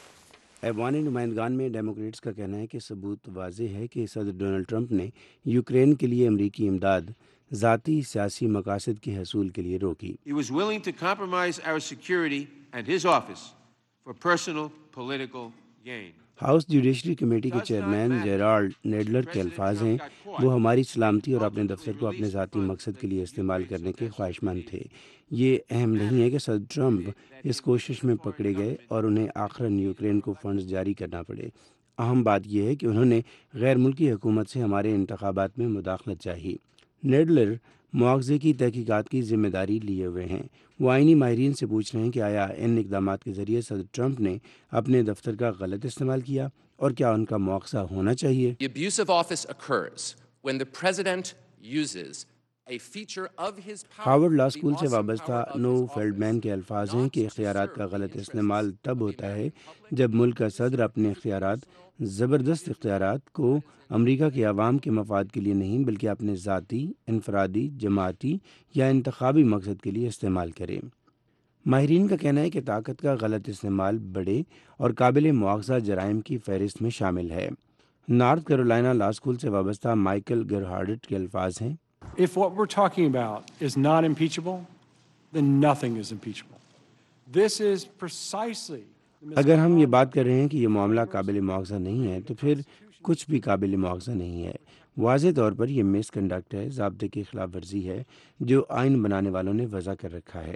ऐवानी नुमाइंदगान में डेमोक्रेट्स का कहना है कि सबूत वाज़ेह है कि सदर डोनाल्ड ट्रंप ने यूक्रेन के लिए अमरीकी इमदाद ज़ाती सियासी मकासद के हसूल के लिए रोकी। He was willing to compromise our security and his office for personal political gain. House Judiciary Committee के चेयरमैन जेराल्ड नेडलर के अल्फाज हैं, वो हमारी सलामती और अपने दफ्तर को अपने ज़ाती मकसद के लिए इस्तेमाल करने के ख्वाहिशमंद थे। ये अहम नहीं है कि सदर ट्रंप इस कोशिश में पकड़े गए और उन्हें आखिरन यूक्रेन को फंड्स जारी करना पड़े। अहम बात यह है कि उन्होंने गैर मुल्की हुकूमत से हमारे इंतखाबात में मुदाखलत चाहिए। नेडलर मुआवजे की तहकीकात की जिम्मेदारी लिए हुए हैं। वो आईनी माहिरीन से पूछ रहे हैं कि आया इन इक़दामात के ज़रिए सदर ट्रंप ने अपने दफ्तर का गलत इस्तेमाल किया और क्या उनका मुआवजा होना चाहिए। The abuse of office occurs when the president uses a feature of his power. Harvard Law School से वाबस्ता नो फेल्डमैन के अल्फाज हैं कि इख्तियारात का गलत इस्तेमाल तब होता है जब मुल्क का सदर अपने इख्तियारात, ज़बरदस्त इख्तियारात को अमरीका के अवाम के मफाद के लिए नहीं बल्कि अपने ज़ाती, इनफरादी, जमाती या इंतखाबी मकसद के लिए इस्तेमाल करे। माहिरीन का कहना है कि ताकत का गलत इस्तेमाल बड़े और काबिल मुआवजा जराइम की फहरिस्त में शामिल है। नॉर्थ कैरोलिना लॉ स्कूल से वाबस्ता माइकल गरहार्डेट के अल्फाज हैं, If what we're talking about is not impeachable, then nothing is impeachable. This is precisely अगर हम ये बात कर रहे हैं कि ये मामला काबिल मुआवजा नहीं है तो फिर कुछ भी काबिल मुआवजा नहीं है। वाज़े तौर पर यह मिसकंडक्ट है, ज़ाब्ते की खिलाफ वर्जी है जो आइन बनाने वालों ने वज़ा कर रखा है।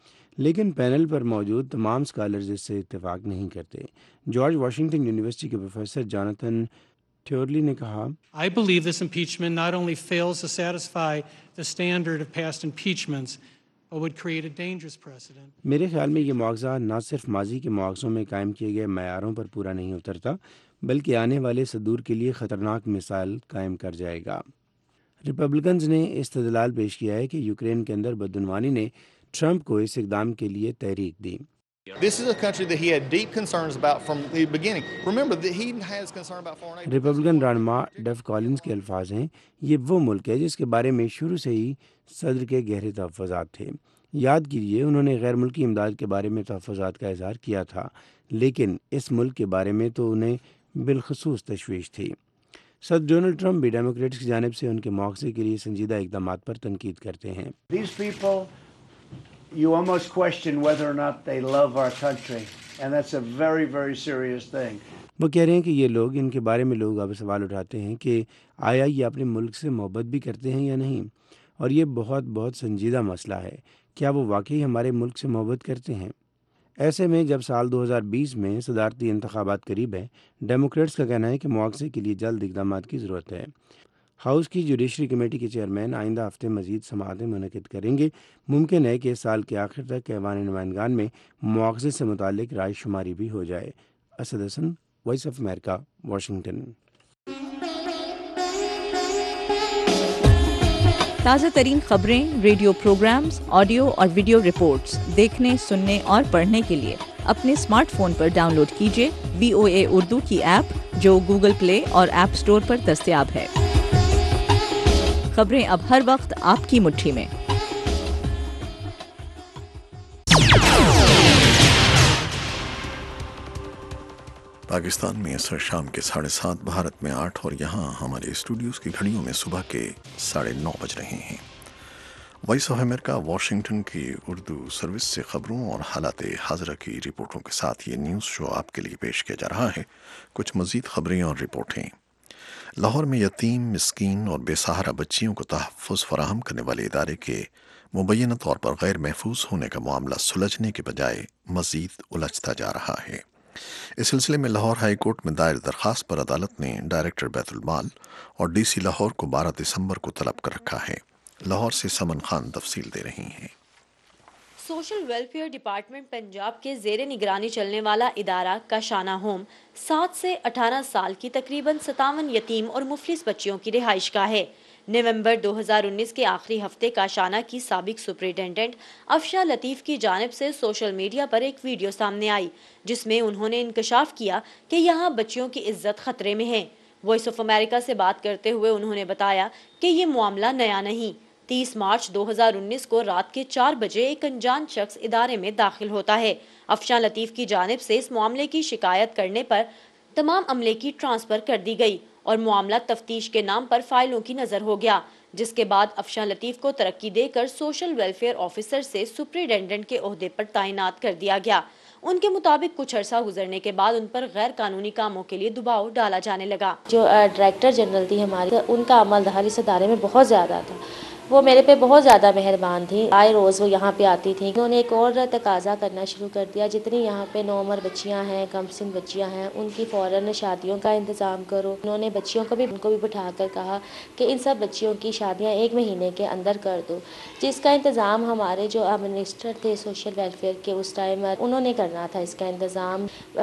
लेकिन पैनल पर मौजूद तमाम स्कॉलर्स इससे इत्तेफाक नहीं करते। जॉर्ज वाशिंगटन यूनिवर्सिटी के प्रोफेसर जॉनथन ट्योरली ने कहा, I believe this impeachment not only fails to satisfy the standard of past impeachments, but would create a dangerous precedent. मेरे ख्याल में ये मुआवजा न सिर्फ माजी के मुआवजों में कायम किए गए मयारों पर पूरा नहीं उतरता बल्कि आने वाले सदूर के लिए ख़तरनाक मिसाल कायम कर जाएगा। रिपब्लिकन्स ने इस्तदलाल पेश किया है कि यूक्रेन के अंदर बदउनवानी ने ट्रंप को इस इक़दाम के लिए तहरीक दी। This is a country that he had deep concerns about from the beginning. Remember that he has concern about foreign aid. Republican रहनुमा डेफ कॉलिंस के अल्फाज हैं, ये वो मुल्क है जिसके बारे में शुरू से ही सदर के गहरे तहफ़्फ़ुज़ात थे। याद कीजिए उन्होंने गैर मुल्की इमदाद के बारे में तहफ़्फ़ुज़ात का इज़हार किया था, लेकिन इस मुल्क के बारे में तो उन्हें बिलखसूस तशवीश थी। सदर डोनाल्ड ट्रंप भी डेमोक्रेट्स की जानिब से उनके मुआवजे के लिए संजीदा इक़दामात पर तनकीद करते हैं। These people, you almost question whether or not they love our country, and that's a very, very serious thing. वो कह रहे हैं कि ये लोग, इनके बारे में लोग अब सवाल उठाते हैं कि आया ये अपने मुल्क से मोहब्बत भी करते हैं या नहीं, और ये बहुत बहुत संजीदा मसला है। क्या वो वाकई हमारे मुल्क से मोहब्बत करते हैं? ऐसे में जब साल 2020 में सदारती इंतखाबात करीब हैं, डेमोक्रेट्स का कहना है कि मुआवजे के लिए जल्द इक़दामात की ज़रूरत है। ہاؤس کی جوڈیشری کمیٹی کے چیئرمین آئندہ ہفتے مزید سماعتیں منعقد کریں گے۔ ممکن ہے کہ اس سال کے آخر تک ایوان نمائندگان میں مواخذے سے متعلق رائے شماری بھی ہو جائے۔ Asad Hasan, Voice of America, Washington. تازہ ترین خبریں، ریڈیو پروگرامز، آڈیو اور ویڈیو رپورٹس دیکھنے، سننے اور پڑھنے کے لیے اپنے اسمارٹ فون پر ڈاؤن لوڈ کیجیے VOA اردو کی ایپ جو گوگل پلے اور ایپ اسٹور پر دستیاب ہے۔ خبریں اب ہر وقت آپ کی مٹھی میں۔ پاکستان میں اس شام کے 7:30، بھارت میں 8 اور یہاں ہمارے اسٹوڈیوز کی گھڑیوں میں صبح کے 9:30 بج رہے ہیں۔ وائس آف امریکہ واشنگٹن کی اردو سروس سے خبروں اور حالات حاضرہ کی رپورٹوں کے ساتھ یہ نیوز شو آپ کے لیے پیش کیا جا رہا ہے۔ کچھ مزید خبریں اور رپورٹیں۔ لاہور میں یتیم، مسکین اور بے سہارا بچیوں کو تحفظ فراہم کرنے والے ادارے کے مبینہ طور پر غیر محفوظ ہونے کا معاملہ سلجھنے کے بجائے مزید الجھتا جا رہا ہے۔ اس سلسلے میں لاہور ہائی کورٹ میں دائر درخواست پر عدالت نے ڈائریکٹر بیت المال اور DC لاہور کو 12 دسمبر کو طلب کر رکھا ہے۔ لاہور سے سمن خان تفصیل دے رہی ہیں۔ سوشل ویلفیئر ڈپارٹمنٹ پنجاب کے زیر نگرانی چلنے والا ادارہ کاشانہ ہوم 7 سے 18 سال کی تقریباً 57 یتیم اور مفلس بچیوں کی رہائش گاہ ہے۔ نومبر 2019 کے آخری ہفتے کاشانہ کی سابق سپرنٹینڈنٹ افشا لطیف کی جانب سے سوشل میڈیا پر ایک ویڈیو سامنے آئی جس میں انہوں نے انکشاف کیا کہ یہاں بچیوں کی عزت خطرے میں ہے۔ وائس آف امریکہ سے بات کرتے ہوئے انہوں نے بتایا کہ یہ معاملہ نیا نہیں۔ 30 مارچ 2019 کو رات کے 4 بجے ایک انجان شخص ادارے میں داخل ہوتا ہے۔ افشا لطیف کی جانب سے اس معاملے کی شکایت کرنے پر تمام عملے کی ٹرانسفر کر دی گئی اور معاملہ تفتیش کے نام پر فائلوں کی نظر ہو گیا، جس کے بعد افشا لطیف کو ترقی دے کر سوشل ویلفیئر آفیسر سے سپرنٹینڈنٹ کے عہدے پر تعینات کر دیا گیا۔ ان کے مطابق کچھ عرصہ گزرنے کے بعد ان پر غیر قانونی کاموں کے لیے دباؤ ڈالا جانے لگا۔ جو ڈائریکٹر جنرل تھی ہماری، ان کا عمل دخل اس ادارے میں بہت زیادہ تھا۔ وہ میرے پہ بہت زیادہ مہربان تھی۔ آئے روز وہ یہاں پہ آتی تھیں۔ انہوں نے ایک اور تقاضا کرنا شروع کر دیا، جتنی یہاں پہ نوعمر بچیاں ہیں، کم سن بچیاں ہیں، ان کی فوراً شادیوں کا انتظام کرو۔ انہوں نے بچیوں کو بھی بٹھا کر کہا کہ ان سب بچیوں کی شادیاں 1 مہینے کے اندر کر دو، جس کا انتظام ہمارے جو منسٹر تھے سوشل ویلفیئر کے اس ٹائم انہوں نے کرنا تھا۔ اس کا انتظام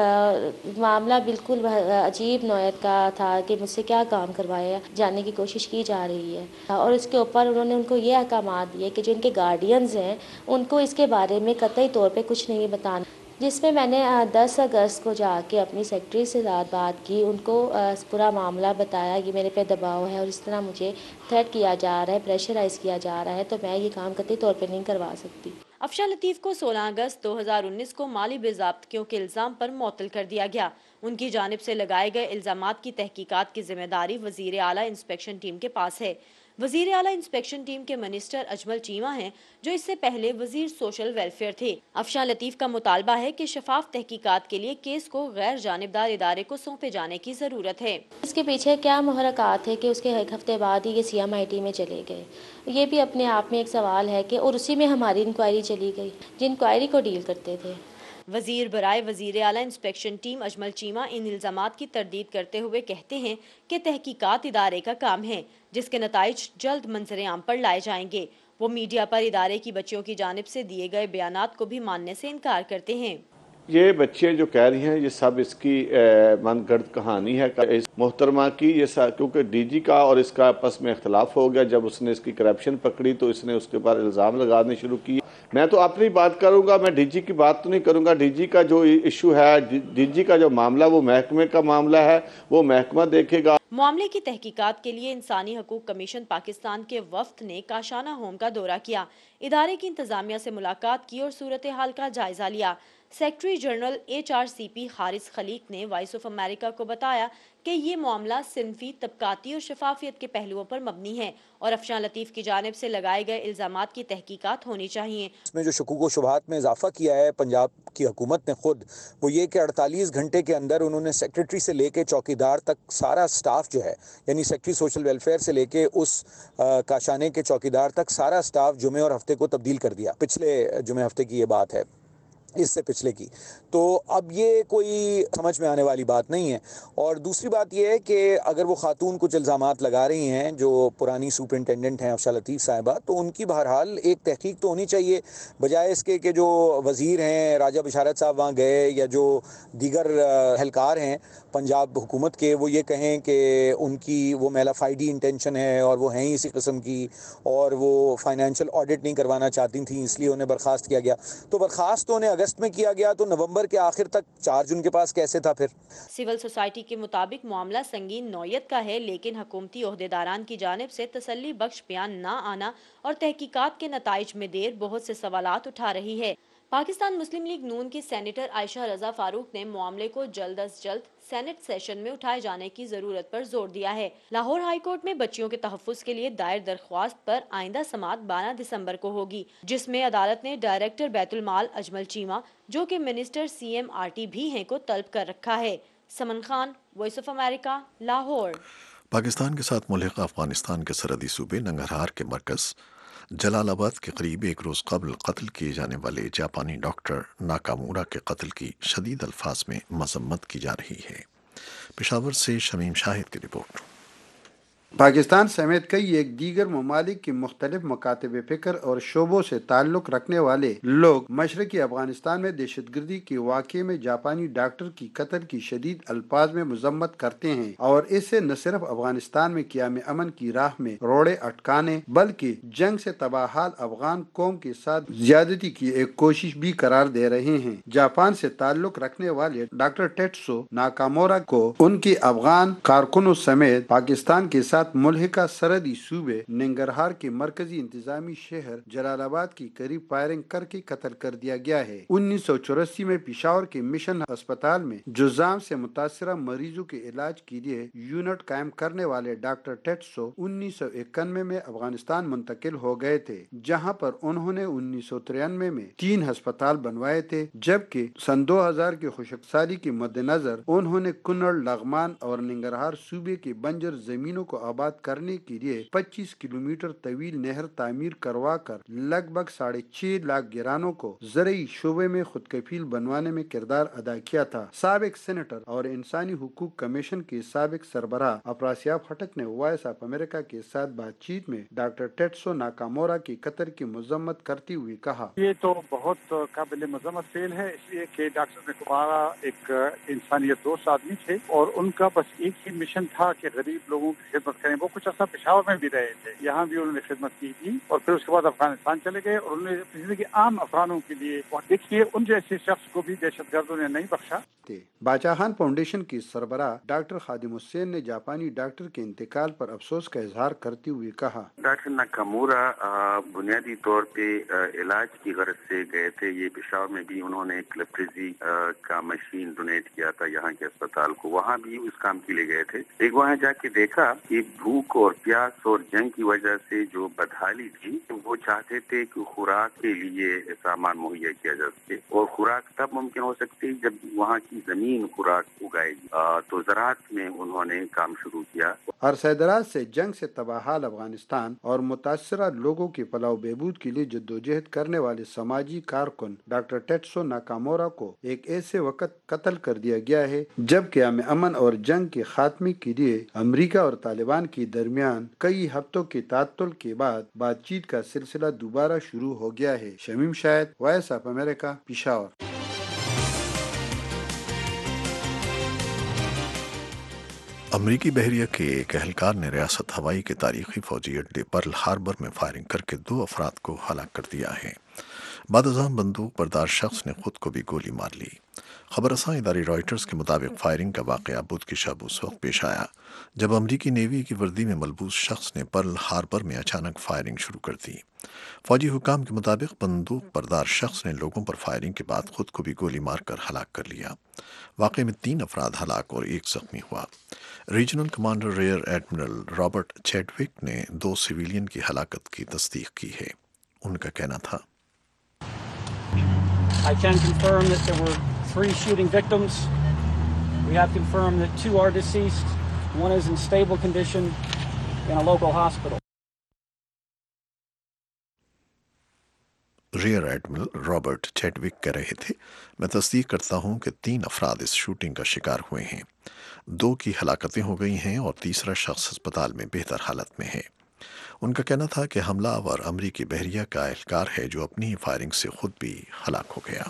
معاملہ بالکل عجیب نوعیت کا تھا کہ مجھ سے کیا کام کروایا جانے کی کوشش کی جا رہی ہے، اور اس کے اوپر انہوں نے ان کو یہ احکامات دیے کہ جو ان کے گارڈینز ہیں ان کو اس کے بارے میں قطعی طور پہ کچھ نہیں بتانا، جس میں میں نے 10 اگست کو جا کے اپنی سیکرٹری سے بات کی، ان کو پورا معاملہ بتایا کہ میرے پہ دباؤ ہے اور اس طرح مجھے تھریٹ کیا جا رہا ہے، پریشرائز کیا جا رہا ہے، تو میں یہ کام قطعی طور پہ نہیں کروا سکتی۔ افشا لطیف کو 16 اگست 2019 کو مالی بے ضابطگیوں کے الزام پر معطل کر دیا گیا۔ ان کی جانب سے لگائے گئے الزامات کی تحقیقات کی ذمہ داری وزیر اعلیٰ انسپیکشن ٹیم کے پاس ہے۔ وزیر اعلیٰ انسپیکشن ٹیم کے منسٹر اجمل چیمہ ہیں، جو اس سے پہلے وزیر سوشل ویلفیئر تھے۔ افشا لطیف کا مطالبہ ہے کہ شفاف تحقیقات کے لیے کیس کو غیر جانبدار ادارے کو سونپے جانے کی ضرورت ہے۔ اس کے پیچھے کیا محرکات ہے کہ اس کے ایک ہفتے بعد ہی یہ CMIT میں چلے گئے، یہ بھی اپنے آپ میں ایک سوال ہے کہ اور اسی میں ہماری انکوائری چلی گئی، جن انکوائری کو ڈیل کرتے تھے۔ وزیر برائے وزیر اعلیٰ انسپیکشن ٹیم اجمل چیمہ ان الزامات کی تردید کرتے ہوئے کہتے ہیں کہ تحقیقات ادارے کا کام ہے، جس کے نتائج جلد منظر عام پر لائے جائیں گے۔ وہ میڈیا پر ادارے کی بچیوں کی جانب سے دیے گئے بیانات کو بھی ماننے سے انکار کرتے ہیں۔ یہ بچے جو کہہ رہی ہیں یہ سب اس کی من گڑت کہانی ہے اس محترمہ کی، یہ کیونکہ DG کا اور اس کا آپس میں اختلاف ہو گیا۔ جب اس نے اس کی کرپشن پکڑی تو اس نے اس کے اوپر الزام لگانے شروع کیے۔ میں تو اپنی بات کروں گا، میں DG کی بات تو نہیں کروں گا۔ DG کا جو ایشو ہے، DG کا جو معاملہ وہ محکمے کا معاملہ ہے، وہ محکمہ دیکھے گا۔ معاملے کی تحقیقات کے لیے انسانی حقوق کمیشن پاکستان کے وفد نے کاشانہ ہوم کا دورہ کیا، ادارے کی انتظامیہ سے ملاقات کی اور صورتحال کا جائزہ لیا۔ Secretary general HRCP Haris Khaliq نے وائس آف امریکہ کو بتایا کہ یہ معاملہ صنفی، طبقاتی اور شفافیت کے پہلوؤں پر مبنی ہے اور افشا لطیف کی جانب سے لگائے گئے الزامات کی تحقیقات ہونی چاہیے۔ اس میں جو شکوک و شبہات میں اضافہ کیا ہے پنجاب کی حکومت نے خود، وہ یہ کہ 48 گھنٹے کے اندر انہوں نے سیکرٹری سے لے کے چوکیدار تک سارا سٹاف جو ہے، یعنی سیکرٹری سوشل ویلفیئر سے لے کے اس کاشانے کے چوکیدار تک سارا سٹاف جمعے اور ہفتے کو تبدیل کر دیا۔ پچھلے جمعے ہفتے کی یہ بات ہے۔ اس سے پچھلے کی. تو اب یہ کوئی سمجھ میں آنے والی بات نہیں ہے. اور دوسری بات یہ ہے کہ اگر وہ خاتون کچھ الزامات لگا رہی ہیں جو پرانی سپرنٹینڈنٹ ہیں افشا لطیف صاحبہ, تو ان کی بہرحال ایک تحقیق تو ہونی چاہیے, بجائے اس کے کہ جو وزیر ہیں راجہ بشارت صاحب وہاں گئے یا جو دیگر اہلکار ہیں پنجاب حکومت کے, وہ یہ کہیں کہ ان کی وہ میلافائڈی انٹینشن ہے اور وہ ہیں ہی اسی قسم کی, اور وہ فائنینشیل آڈٹ نہیں کروانا چاہتی تھیں اس لیے انہیں برخاست کیا گیا. تو برخاست تو انہیں اگست میں کیا گیا, تو نومبر کے آخر تک چارج ان کے پاس کیسے تھا پھر؟ سول سوسائٹی کے مطابق معاملہ سنگین نوعیت کا ہے, لیکن حکومتی عہدیداران کی جانب سے تسلی بخش بیان نہ آنا اور تحقیقات کے نتائج میں دیر بہت سے سوالات اٹھا رہی ہے. پاکستان مسلم لیگ نون کی سینیٹر عائشہ رضا فاروق نے معاملے کو جلد از جلد سینٹ سیشن میں اٹھائے جانے کی ضرورت پر زور دیا ہے. لاہور ہائی کورٹ میں بچیوں کے تحفظ کے لیے دائر درخواست پر آئندہ سماعت 12 دسمبر کو ہوگی, جس میں عدالت نے ڈائریکٹر بیت المال اجمل چیمہ, جو کہ منسٹر CMRT بھی ہیں, کو طلب کر رکھا ہے. Saman Khan, voice of America, Lahore. Pakistan کے ساتھ ملحقہ افغانستان کے سرحدی صوبے ننگرہار کے مرکز جلال آباد کے قریب ایک روز قبل قتل کیے جانے والے جاپانی ڈاکٹر ناکامورا کے قتل کی شدید الفاظ میں مذمت کی جا رہی ہے. پشاور سے شمیم شاہد کی رپورٹ. پاکستان سمیت کئی ایک دیگر ممالک کی مختلف مکاتب فکر اور شعبوں سے تعلق رکھنے والے لوگ مشرقی افغانستان میں دہشت گردی کے واقعے میں جاپانی ڈاکٹر کی قتل کی شدید الفاظ میں مذمت کرتے ہیں, اور اس سے نہ صرف افغانستان میں قیام امن کی راہ میں روڑے اٹکانے بلکہ جنگ سے تباہ حال افغان قوم کے ساتھ زیادتی کی ایک کوشش بھی قرار دے رہے ہیں. جاپان سے تعلق رکھنے والے ڈاکٹر ٹیٹسو ناکامورا کو ان کے افغان کارکنوں سمیت پاکستان کے ساتھ ملحقہ سرحدی صوبے ننگرہار کے مرکزی انتظامی شہر جلال آباد کی قریب فائرنگ کر کے قتل کر دیا گیا ہے. 1984 میں پشاور کے مشن ہسپتال میں جزام سے متاثرہ مریضوں کے علاج کے لیے یونٹ قائم کرنے والے ڈاکٹر ٹیٹسو 1991 میں افغانستان منتقل ہو گئے تھے, جہاں پر انہوں نے 1993 میں 3 ہسپتال بنوائے تھے, جبکہ سن 2000 کی خشک سالی کے مد نظر انہوں نے کنڑ, لغمان اور ننگرہار صوبے کے بنجر زمینوں کو آباد کرنے کے لیے 25 کلومیٹر طویل نہر تعمیر کروا کر لگ بھگ 6.5 لاکھ گرانوں کو زرعی شعبے میں خود کفیل بنوانے میں کردار ادا کیا تھا. سابق سینیٹر اور انسانی حقوق کمیشن کے سابق سربراہ افراسیاب خٹک نے وائس آف امریکہ کے ساتھ بات چیت میں ڈاکٹر ٹیٹسو ناکامورا کی قتل کی مذمت کرتے ہوئے کہا, یہ تو بہت قابل مذمت فعل ہے, اس لیے کہ ڈاکٹر ناکامورا ایک انسانیت دوست آدمی تھے اور ان کا بس ایک ہی مشن تھا کہ غریب لوگوں کی خدمت کریں. وہ کچھ عرصہ پشاور میں بھی رہے تھے, یہاں بھی انہوں نے خدمت کی تھی, اور پھر اس کے بعد افغانستان چلے گئے اور انہوں نے زندگی عام افغانوں کے لیے دیکھیے ان جیسے شخص کو بھی دہشت گردوں نے نہیں بخشا. باچاہان فاؤنڈیشن کی سربراہ ڈاکٹر خادم حسین نے جاپانی ڈاکٹر کے انتقال پر افسوس کا اظہار کرتے ہوئے کہا, ڈاکٹر ناکامورا بنیادی طور پہ علاج کی غرض سے گئے تھے. یہ پشاور میں بھی انہوں نے ایک لیپریزی کا مشین ڈونیٹ کیا تھا یہاں کے اسپتال کو, وہاں بھی اس کام کے لیے گئے تھے. ایک وہاں جا کے دیکھا کہ بھوک اور پیاس اور جنگ کی وجہ سے جو بدحالی تھی, وہ چاہتے تھے کہ خوراک کے لیے سامان مہیا کیا جا سکے, اور خوراک تب ممکن ہو سکتی جب وہاں کی زمین خوراک اگائے گی. تو زراعت میں انہوں نے کام شروع کیا. عرصہ دراز سے جنگ سے تباہ حال افغانستان اور متاثرہ لوگوں کے فلاح و بہبود کے لیے جدوجہد کرنے والے سماجی کارکن ڈاکٹر ٹیٹسو ناکامورا کو ایک ایسے وقت قتل کر دیا گیا ہے جب قیام امن اور جنگ کے خاتمے کے لیے امریکہ اور طالبان کے درمیان کئی ہفتوں کے تعطل کے بعد بات چیت کا سلسلہ دوبارہ شروع ہو گیا ہے. Shamim Shahid, voice of America, Peshawar. امریکی بحریہ کے ایک اہلکار نے ریاست ہوائی کے تاریخی فوجی اڈے پرل ہاربر میں فائرنگ کر کے 2 افراد کو ہلاک کر دیا ہے. بعد ازاں بندوق بردار شخص نے خود کو بھی گولی مار لی. خبر رساں ادارے رائٹرز کے مطابق فائرنگ کا واقعہ بدھ کی شب اس وقت پیش آیا جب امریکی نیوی کی وردی میں ملبوس شخص نے پرل ہاربر میں اچانک فائرنگ شروع کر دی. فوجی حکام کے مطابق بندوق بردار شخص نے لوگوں پر فائرنگ کے بعد خود کو بھی گولی مار کر ہلاک کر لیا. واقعے میں 3 افراد ہلاک اور 1 زخمی ہوا. Regional commander rear admiral Robert Chadwick نے 2 سویلین کی ہلاکت کی تصدیق کی ہے. ان کا کہنا تھا, I can confirm that there were 3 shooting victims. We have confirmed that 2 are deceased. One is in stable condition in a local hospital. Rear admiral Robert Chadwick कह रहे थे, मैं तस्दीक करता हूं कि 3 अफराद इस शूटिंग का शिकार हुए हैं, 2 की हलाकतें हो गई हैं और तीसरा शख्स अस्पताल में बेहतर हालत में है। उनका कहना था कि हमलावर अमरीकी बहरिया का एहलकार है जो अपनी ही फायरिंग से खुद भी हलाक हो गया।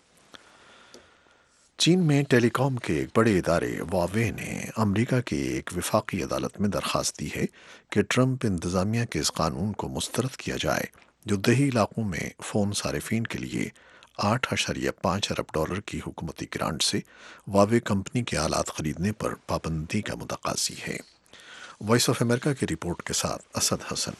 चीन में टेलीकॉम के एक बड़े इदारे वावे ने अमेरिका की एक वफाकी अदालत में दरख्वास्त दी है कि ट्रंप इंतज़ामिया के इस कानून को मुस्तरद किया जाए जो दही इलाकों में फ़ोन सारिफीन के लिए 8.5 अरब डॉलर की हुकूमती ग्रांट से वावे कंपनी के आलात खरीदने पर पाबंदी का मुतकाज़ी है। वॉइस ऑफ अमेरिका की रिपोर्ट के साथ असद हसन।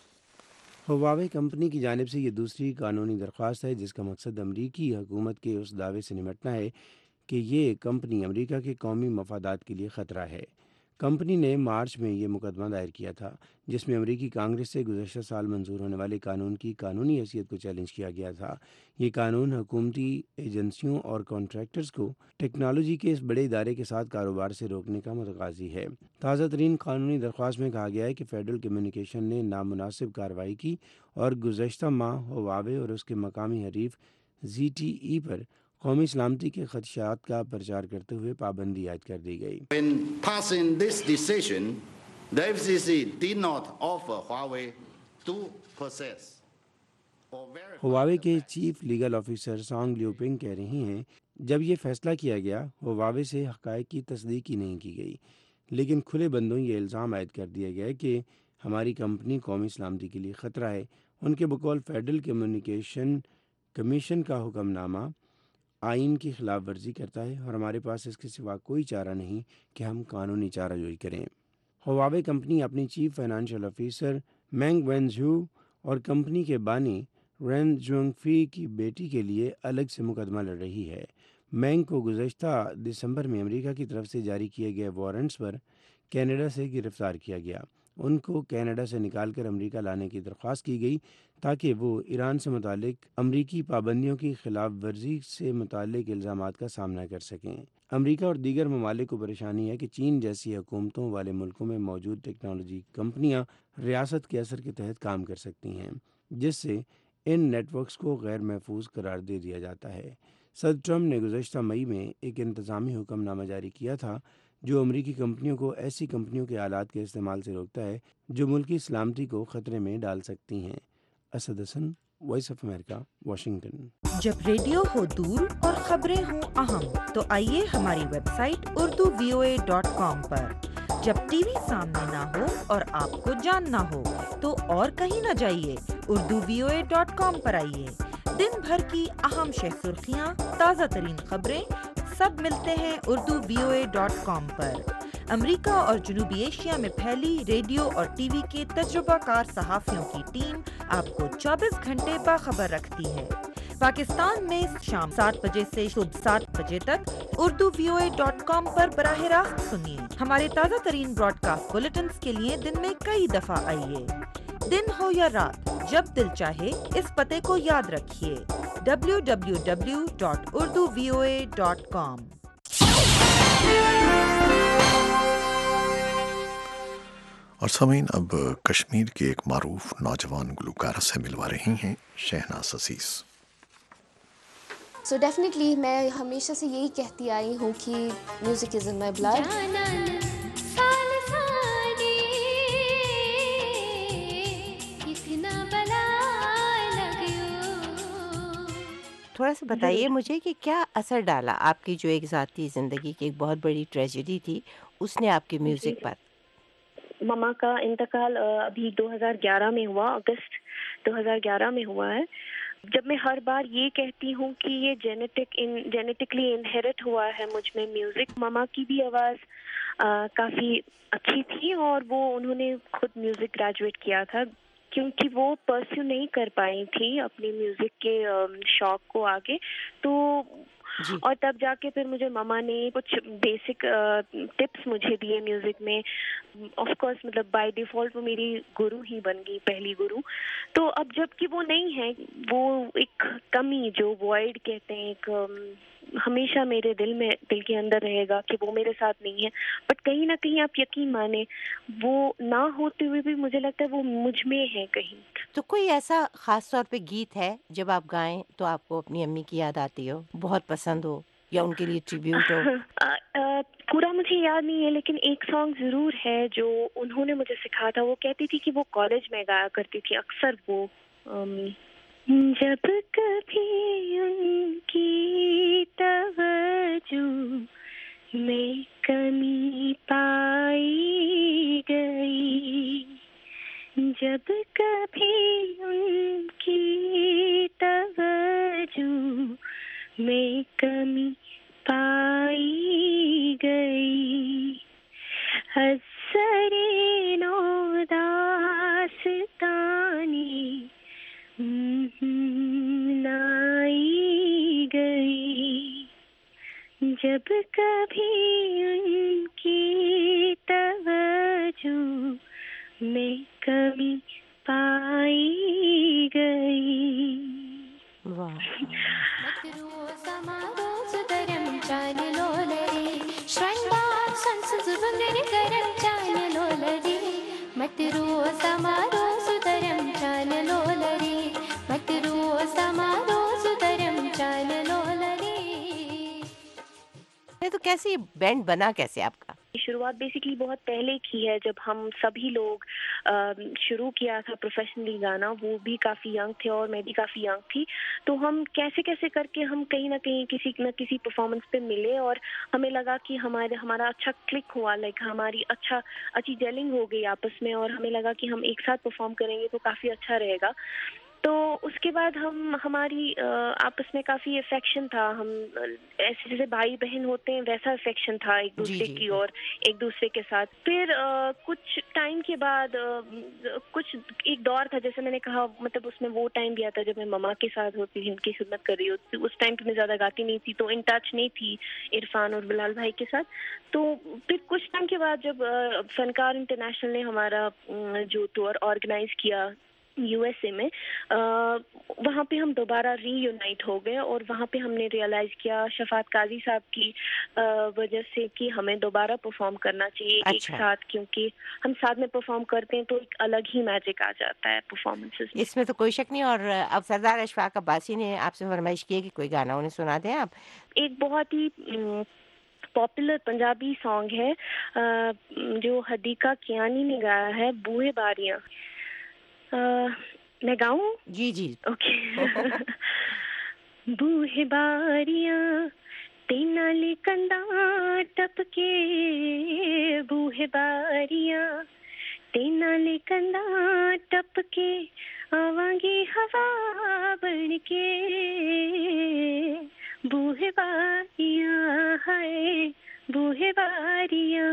हुवावे कंपनी की जानिब से ये दूसरी कानूनी दरख्वास्त है जिसका मकसद अमरीकी हुकूमत के उस दावे से निपटना है कि ये कंपनी अमेरिका के कौमी मफादात के लिए ख़तरा है। कंपनी ने मार्च में ये मुकदमा दायर किया था जिसमें अमरीकी कांग्रेस से गुज़श्ता साल मंजूर होने वाले कानून की कानूनी हैसियत को चैलेंज किया गया था। ये कानून हुकूमती एजेंसियों और कॉन्ट्रैक्टर्स को टेक्नोलॉजी के इस बड़े इदारे के साथ कारोबार से रोकने का मुतकाज़ी है। ताज़ा तरीन कानूनी दरख्वास्त में कहा गया है कि फेडरल कम्युनिकेशन ने नामुनासिब कार्रवाई की और गुज़श्ता माह हुवावे और उसके मकामी हरीफ ZTE पर कौमी सलामती के खदशात का प्रचार करते हुए पाबंदी आयद कर दी गई। When passing this decision, the FCC did not offer Huawei to possess or verify. Huawei के chief legal officer Song Liuping कह रही हैं, जब ये फैसला किया गया हुवावे से हक़ाइक़ की तस्दीक ही नहीं की गई, लेकिन खुले बंदों ये इल्ज़ाम आयद कर दिया गया कि हमारी कंपनी कौमी सलामती के लिए ख़तरा है। उनके बकौल फेडरल कम्युनिकेशन कमीशन का हुक्मनामा आइन की खिलाफ वर्जी करता है और हमारे पास इसके सिवा कोई चारा नहीं कि हम कानूनी चाराजोई करें। हुवावे कंपनी अपनी chief financial officer Meng Wanzhou और कंपनी के बानी रेन जुंगफी की बेटी के लिए अलग से मुकदमा लड़ रही है। मैंग को गुज़श्ता दिसंबर में अमेरिका की तरफ से जारी किए गए वारंट्स पर कनाडा से गिरफ्तार किया गया। उनको कनाडा से निकालकर अमेरिका लाने की दरख्वास्त की गई ताकि वो ईरान से मुतालिक अमरीकी पाबंदियों की खिलाफ वर्जी से मुतालिक इल्ज़ामात का सामना कर सकें। अमेरिका और दीगर ममालिक को परेशानी है कि चीन जैसी हुकूमतों वाले मुल्कों में मौजूद टेक्नोलॉजी कंपनियां रियासत के असर के तहत काम कर सकती हैं, जिससे इन नेटवर्क्स को गैर महफूज करार दे दिया जाता है। सदर ट्रंप ने गुज़श्ता मई में एक इंतज़ामी हुक्मनामा जारी किया था जो अमरीकी कंपनियों को ऐसी कंपनियों के आलात के इस्तेमाल से रोकता है जो मुल्की सलामती को ख़तरे में डाल सकती हैं। Asad Hasan, voice of America, Washington. जब रेडियो हो दूर और खबरें हों अहम तो आइए हमारी वेबसाइट urduvoa.com पर। जब टीवी सामने ना हो और आपको जानना हो तो और कहीं ना जाइए, urduvoa.com पर आइए। दिन भर की अहम सुर्खियाँ, ताज़ा तरीन खबरें सब मिलते हैं urduvoa.com पर। अमेरिका और जनूबी एशिया में फैली रेडियो और टीवी के तजुर्बाकार सहाफ़ियों की टीम आपको 24 घंटे बाखबर रखती है। पाकिस्तान में शाम 7 बजे से सुबह 7 बजे तक urduvoa.com पर बराह रास्त सुनिए। हमारे ताज़ा तरीन ब्रॉडकास्ट बुलेटिन्स के लिए दिन में कई दफ़ा आइए। दिन हो या रात, जब दिल चाहे इस पते को याद रखिए, www.urduvoa.com। और सामीन, अब कश्मीर के एक मारूफ नौजवान गुलकारा से मिलवा रही हैं शहनाज अजीज। So definitely मैं हमेशा से यही कहती आई हूँ कि music is in my blood. थोड़ा सा बताइए मुझे कि क्या असर डाला आपकी जो एक ज़ाती ज़िंदगी की एक बहुत बड़ी ट्रेजेडी थी उसने आपके म्यूज़िक पर? मम्मा का इंतकाल अभी 2011 में हुआ, अगस्त 2011 में हुआ है। जब मैं हर बार ये कहती हूँ कि ये जेनेटिकली इनहेरिट हुआ है मुझ में म्यूज़िक। मम्मा की भी आवाज़ काफ़ी अच्छी थी और वो उन्होंने खुद म्यूज़िक ग्रेजुएट किया था, क्योंकि वो परस्यू नहीं कर पाई थी अपनी म्यूज़िक के शौक को आगे। तो और तब जाके फिर मुझे मम्मा ने कुछ बेसिक टिप्स मुझे दिए म्यूज़िक में। ऑफ कोर्स मतलब बाय डिफ़ॉल्ट वो मेरी गुरु ही बन गई, पहली गुरु। तो अब जबकि वो नहीं है, वो एक कमी जो वॉइड कहते हैं, एक ہمیشہ میرے دل کے اندر رہے گا کہ وہ میرے ساتھ نہیں ہے. بٹ کہیں نہ کہیں آپ یقین مانیں وہ نہ ہوتے ہوئے بھی مجھے لگتا ہے وہ مجھ میں ہے کہیں. تو کوئی ایسا خاص طور پہ گیت ہے جب آپ گائیں تو آپ کو اپنی امی کی یاد آتی ہو، بہت پسند ہو یا ان کے لیے ٹریبیوٹ ہو؟ پورا مجھے یاد نہیں ہے لیکن ایک سانگ ضرور ہے جو انہوں نے مجھے سکھایا تھا. وہ کہتی تھی کہ وہ کالج میں گایا کرتی تھی اکثر وہ جب کبھی ان کی توجہ میں کمی پائی گئی، جب کبھی ان کی توجہ میں کمی پائی گئی، اثر نو داستانی لائی گئی، جب کبھی ان کی توجہ میں کمی پائی گئی. تو کیسے یہ بینڈ بنا کیسے آپ کا؟ شروعات بیسیکلی بہت پہلے کی ہے جب ہم سبھی لوگ شروع کیا تھا پروفیشنلی گانا. وہ بھی کافی ینگ تھے اور میں بھی کافی ینگ تھی. تو ہم کیسے کر کے ہم کہیں نہ کہیں کسی نہ کسی پرفارمنس پہ ملے اور ہمیں لگا کہ ہمارا اچھا کلک ہوا، لائک ہماری اچھی جیلنگ ہو گئی آپس میں اور ہمیں لگا کہ ہم ایک ساتھ پرفارم کریں گے تو کافی اچھا رہے گا. تو اس کے بعد ہماری آپس میں کافی افیکشن تھا. ہم ایسے جیسے بھائی بہن ہوتے ہیں ویسا افیکشن تھا ایک دوسرے کی اور ایک دوسرے کے ساتھ. پھر کچھ ٹائم کے بعد کچھ ایک دور تھا جیسے میں نے کہا، مطلب اس میں وہ ٹائم بھی آتا جب میں مما کے ساتھ ہوتی تھی، ان کی خدمت کر رہی ہوتی تھی. اس ٹائم پہ میں زیادہ گاتی نہیں تھی تو ان ٹچ نہیں تھی عرفان اور بلال بھائی کے ساتھ. تو پھر کچھ ٹائم کے بعد جب فنکار انٹرنیشنل نے ہمارا جو ٹور آرگنائز کیا یو ایس اے میں، وہاں پہ ہم دوبارہ ری یونائٹ ہو گئے اور وہاں پہ ہم نے ریئلائز کیا شفاعت قاضی صاحب کی وجہ سے کہ ہمیں دوبارہ پرفارم کرنا چاہیے ایک ساتھ، کیونکہ ہم ساتھ میں پرفارم کرتے ہیں تو ایک الگ ہی میجک آ جاتا ہے پرفارمنسز میں. اس میں تو کوئی شک نہیں. اور اب سردار اشفاق عباسی نے آپ سے فرمائش کی ہے کہ کوئی گانا انہیں سنا دیں آپ. ایک بہت ہی پاپولر پنجابی سانگ ہے جو حدیقہ کیانی نے گایا ہے، بوہے باریاں. میں گاؤں؟ جی جی اوکے. بوہے باریاں تینال کندا ٹپ کے، بوہے باریاں تینال کندا ٹپ کے، آواں گی ہوا بن کے، بوہے باریاں ہائے بوہے باریاں.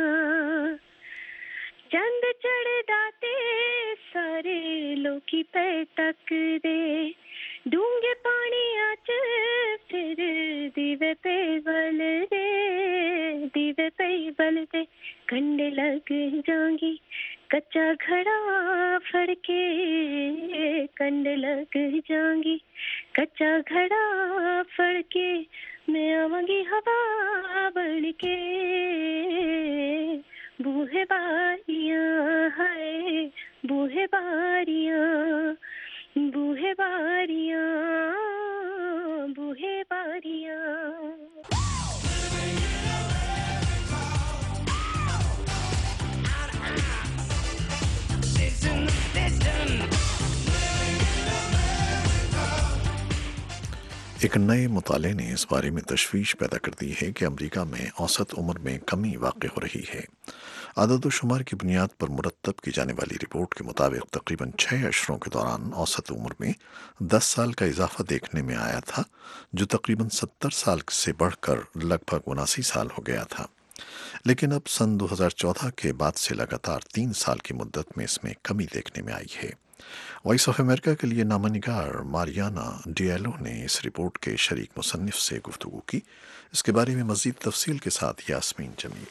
چند چڑھدا تے سارے لوکی پہ تک دے، ڈونگے پانی آچ پھر دیوے پہ بل دے، دیوے پہ بل دے، کنڈے لگ جانگی کچا گھڑا پھڑ کے، کنڈے لگ جانگی کچا گھڑا پھڑ کے، میں آواں گی ہوا بن کے، بوہے باریاں ہائے بوہے باریاں، بوہے باریاں بوہے باریاں. ایک نئے مطالعے نے اس بارے میں تشویش پیدا کر دی ہے کہ امریکہ میں اوسط عمر میں کمی واقع ہو رہی ہے. عدد و شمار کی بنیاد پر مرتب کی جانے والی رپورٹ کے مطابق تقریباً 6 اشروں کے دوران اوسط عمر میں 10 سال کا اضافہ دیکھنے میں آیا تھا، جو تقریباً 70 سال سے بڑھ کر لگ بھگ 79 سال ہو گیا تھا. لیکن اب سن 2014 کے بعد سے لگاتار 3 سال کی مدت میں اس میں کمی دیکھنے میں آئی ہے. وائس آف امریکہ کے لیے نامہ نگار ماریانا ڈیالو نے اس رپورٹ کے شریک مصنف سے گفتگو کی. اس کے بارے میں مزید تفصیل کے ساتھ یاسمین جمیل.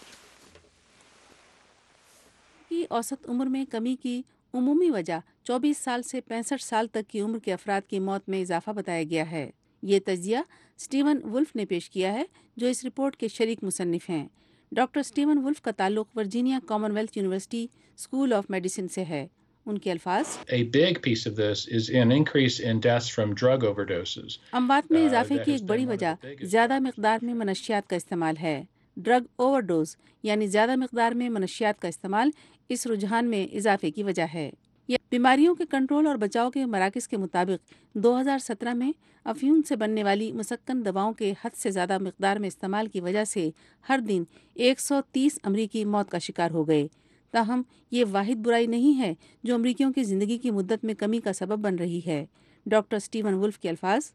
کی اوسط عمر میں کمی کی عمومی وجہ 24 سال سے 65 سال تک کی عمر کے افراد کی موت میں اضافہ بتایا گیا ہے. یہ تجزیہ اسٹیون ولف نے پیش کیا ہے، جو اس رپورٹ کے شریک مصنف ہیں۔ ڈاکٹر اسٹیون ولف کا تعلق Virginia Commonwealth University School of Medicine سے ہے۔ ان کے الفاظ، اموات میں اضافے کی ایک بڑی وجہ زیادہ مقدار میں منشیات کا استعمال ہے۔ ڈرگ اوور ڈوز یعنی زیادہ مقدار میں منشیات کا استعمال اس رجحان میں اضافے کی وجہ ہے۔ بیماریوں کے کنٹرول اور بچاؤ کے مراکز کے مطابق 2017 میں افیون سے بننے والی مسکن دواؤں کے حد سے زیادہ مقدار میں استعمال کی وجہ سے ہر دن 130 امریکی موت کا شکار ہو گئے۔ تاہم یہ واحد برائی نہیں ہے جو امریکیوں کی زندگی کی مدت میں کمی کا سبب بن رہی ہے۔ ڈاکٹر اسٹیون ولف کے الفاظ،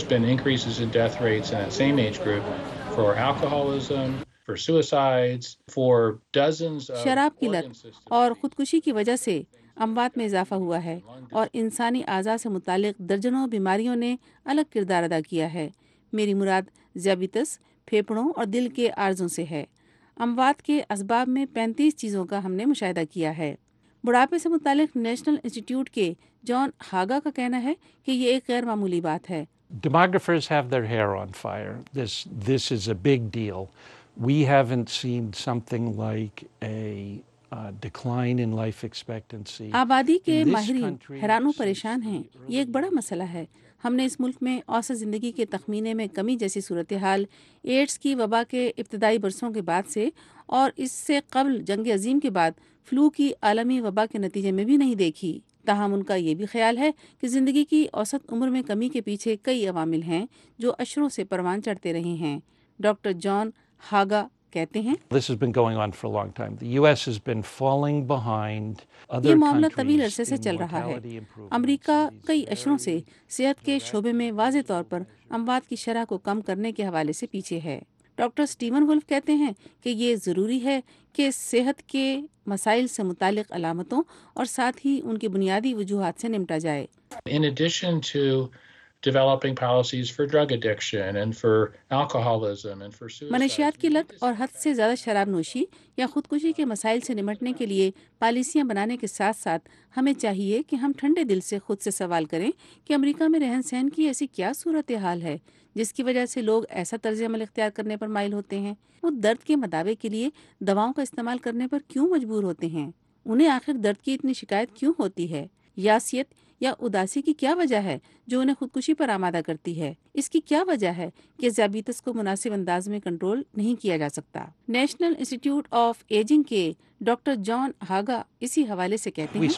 شراب کی لت اور خودکشی کی وجہ سے اموات میں اضافہ ہوا ہے، اور انسانی اعضاء سے متعلق درجنوں بیماریوں نے الگ کردار ادا کیا ہے۔ میری مراد ذیابیطس، پھیپھڑوں اور دل کے عارضوں سے ہے۔ اموات کے اسباب میں 35 چیزوں کا ہم نے مشاہدہ کیا ہے۔ بڑھاپے سے متعلق نیشنل انسٹیٹیوٹ کے جان ہاگا کا کہنا ہے کہ یہ ایک غیر معمولی بات ہے۔ Demographers have their hair on fire. This is a big deal. We haven't seen something like a decline in life expectancy. آبادی کے ماہرین حیران و پریشان ہیں۔ یہ ایک بڑا مسئلہ ہے۔ ہم نے اس ملک میں اوسط زندگی کے تخمینے میں کمی جیسی صورتحال ایڈز کی وبا کے ابتدائی برسوں کے بعد سے اور اس سے قبل جنگ عظیم کے بعد فلو کی عالمی وبا کے نتیجے میں بھی نہیں دیکھی۔ تاہم ان کا یہ بھی خیال ہے کہ زندگی کی اوسط عمر میں کمی کے پیچھے کئی عوامل ہیں جو اشروں سے پروان چڑھتے رہے ہیں۔ ڈاکٹر جان ہاگا کہتے ہیں، یہ معاملہ طویل عرصے سے چل رہا ہے۔ امریکہ کئی اشروں سے صحت کے شعبے میں واضح طور پر اموات کی شرح کو کم کرنے کے حوالے سے پیچھے ہے۔ ڈاکٹر اسٹیون ولف کہتے ہیں کہ یہ ضروری ہے کہ صحت کے مسائل سے متعلق علامتوں اور ساتھ ہی ان کی بنیادی وجوہات سے نمٹا جائے۔ In addition to developing policies for drug addiction and for alcoholism and for suicide. منشیات کی لت اور حد سے زیادہ شراب نوشی یا خودکشی کے مسائل سے نمٹنے کے لیے پالیسیاں بنانے کے ساتھ ساتھ ہمیں چاہیے کہ ہم ٹھنڈے دل سے خود سے سوال کریں کہ امریکہ میں رہن سہن کی ایسی کیا صورتحال ہے جس کی وجہ سے لوگ ایسا طرز عمل اختیار کرنے پر مائل ہوتے ہیں۔ وہ درد کے مداوے کے لیے دواؤں کا استعمال کرنے پر کیوں مجبور ہوتے ہیں؟ انہیں آخر درد کی اتنی شکایت کیوں ہوتی ہے؟ یاسیت یا اداسی کی کیا وجہ ہے جو انہیں خودکشی پر آمادہ کرتی ہے؟ اس کی کیا وجہ ہے کہ ذیابیطس کو مناسب انداز میں کنٹرول نہیں کیا جا سکتا؟ نیشنل انسٹیٹیوٹ آف ایجنگ کے ڈاکٹر جان ہاگا اسی حوالے سے کہتے ہیں،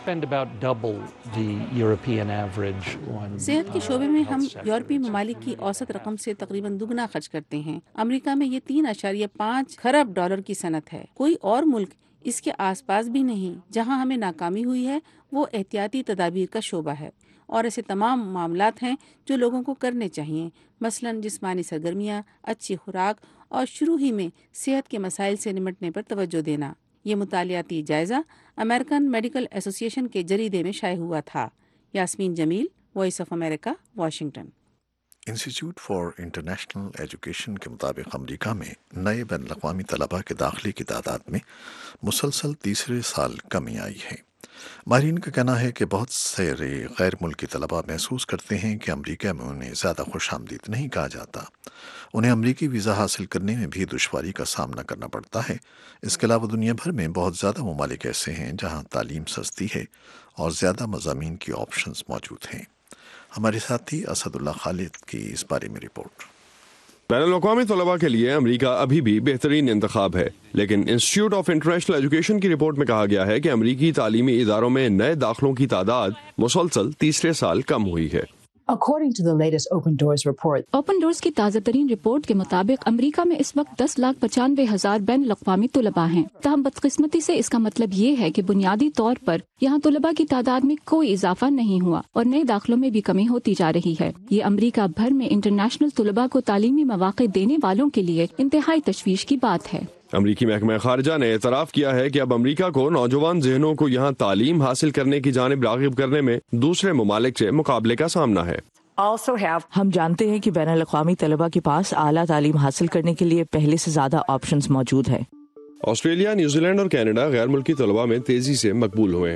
صحت کے شعبے میں ہم یورپی ممالک کی اوسط رقم سے تقریباً دگنا خرچ کرتے ہیں۔ امریکہ میں یہ 3.5 خرب ڈالر کی صنعت ہے۔ کوئی اور ملک اس کے آس پاس بھی نہیں۔ جہاں ہمیں ناکامی ہوئی ہے وہ احتیاطی تدابیر کا شعبہ ہے، اور ایسے تمام معاملات ہیں جو لوگوں کو کرنے چاہیے، مثلاً جسمانی سرگرمیاں، اچھی خوراک اور شروع ہی میں صحت کے مسائل سے نمٹنے پر توجہ دینا۔ یہ مطالعاتی جائزہ امریکن میڈیکل ایسوسی ایشن کے جریدے میں شائع ہوا تھا۔ Yasmeen Jamil, voice of America, Washington. Institute for International Education کے مطابق امریکہ میں نئے بین الاقوامی طلباء کے داخلے کی تعداد میں مسلسل تیسرے سال کمی آئی ہے۔ ماہرین کا کہنا ہے کہ بہت سارے غیر ملکی طلباء محسوس کرتے ہیں کہ امریکہ میں انہیں زیادہ خوش آمدید نہیں کہا جاتا۔ انہیں امریکی ویزا حاصل کرنے میں بھی دشواری کا سامنا کرنا پڑتا ہے۔ اس کے علاوہ دنیا بھر میں بہت زیادہ ممالک ایسے ہیں جہاں تعلیم سستی ہے اور زیادہ مضامین کی آپشنز موجود ہیں۔ ہمارے ساتھی اسد اللہ خالد کی اس بارے میں رپورٹ۔ بین الاقوامی طلباء کے لیے امریکہ ابھی بھی بہترین انتخاب ہے، لیکن انسٹیٹیوٹ آف انٹرنیشنل ایجوکیشن کی رپورٹ میں کہا گیا ہے کہ امریکی تعلیمی اداروں میں نئے داخلوں کی تعداد مسلسل تیسرے سال کم ہوئی ہے۔ According to the latest Open Doors report, Open Doors کی تازہ ترین رپورٹ کے مطابق امریکہ میں اس وقت 10,95,000 بین الاقوامی طلباء ہیں۔ تاہم بدقسمتی سے اس کا مطلب یہ ہے کہ بنیادی طور پر یہاں طلباء کی تعداد میں کوئی اضافہ نہیں ہوا اور نئے داخلوں میں بھی کمی ہوتی جا رہی ہے۔ یہ امریکہ بھر میں انٹرنیشنل طلباء کو تعلیمی مواقع دینے والوں کے لیے انتہائی تشویش کی بات ہے۔ امریکی محکمہ خارجہ نے اعتراف کیا ہے کہ اب امریکہ کو نوجوان ذہنوں کو یہاں تعلیم حاصل کرنے کی جانب راغب کرنے میں دوسرے ممالک سے مقابلے کا سامنا ہے۔ ہم جانتے ہیں کہ بین الاقوامی طلباء کے پاس اعلیٰ تعلیم حاصل کرنے کے لیے پہلے سے زیادہ آپشنز موجود ہیں۔ آسٹریلیا، نیوزی لینڈ اور کینیڈا غیر ملکی طلباء میں تیزی سے مقبول ہوئے ہیں۔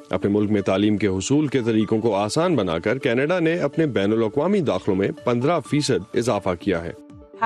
अपने मुल्क में तालीम के हुसूल के तरीकों को आसान बनाकर कनाडा ने अपने बैनुल-अक़वामी दाखिलों में 15% इजाफा किया है।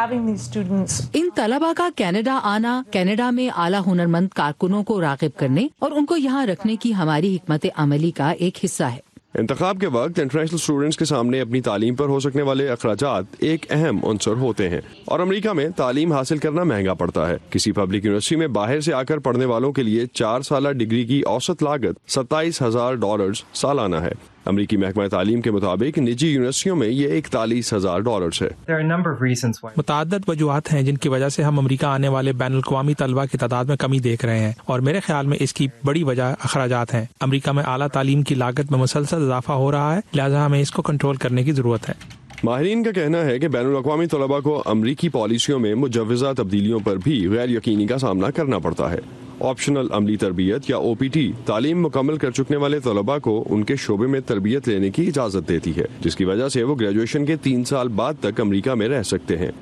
इन तलबा का कनाडा आना कनाडा में आला हुनरमंद कारकुनों को राग़िब करने और उनको यहाँ रखने की हमारी हिकमत अमली का एक हिस्सा है। इंतखाब के वक्त इंटरनेशनल स्टूडेंट्स के सामने अपनी तालीम पर हो सकने वाले अखराजात एक अहम उनसर होते हैं और अमेरिका में तालीम हासिल करना महंगा पड़ता है। किसी पब्लिक यूनिवर्सिटी में बाहर से आकर पढ़ने वालों के लिए 4 साला डिग्री की औसत लागत $27,000 सालाना है। अमरीकी महकमा तालीम के मुताबिक निजी यूनिवर्सिटियों में ये $41,000 है। मुतअद्दिद वजूहात हैं जिनकी वजह से हम अमेरिका आने वाले बैनुल-अक़वामी तलबा की तादाद में कमी देख रहे हैं और मेरे ख्याल में इसकी बड़ी वजह अखराजात हैं। अमेरिका में आला तालीम की लागत में मुसलसल इजाफा हो रहा है, लिहाजा हमें इसको कंट्रोल करने की ज़रूरत है। माहिरीन का कहना है कि बैनुल-अक़वामी तलबा को अमरीकी पॉलिसियों में मुजव्वज़ा तब्दीलियों पर भी गैर यकीनी का सामना करना पड़ता है। ऑप्शनल अमली तरबियत या OPT तालीम मुकम्मल कर चुकने वाले तलबा को उनके शोबे में तरबियत लेने की इजाज़त देती है, जिसकी वजह से वो ग्रेजुएशन के 3 साल बाद तक अमरीका में रह सकते हैं।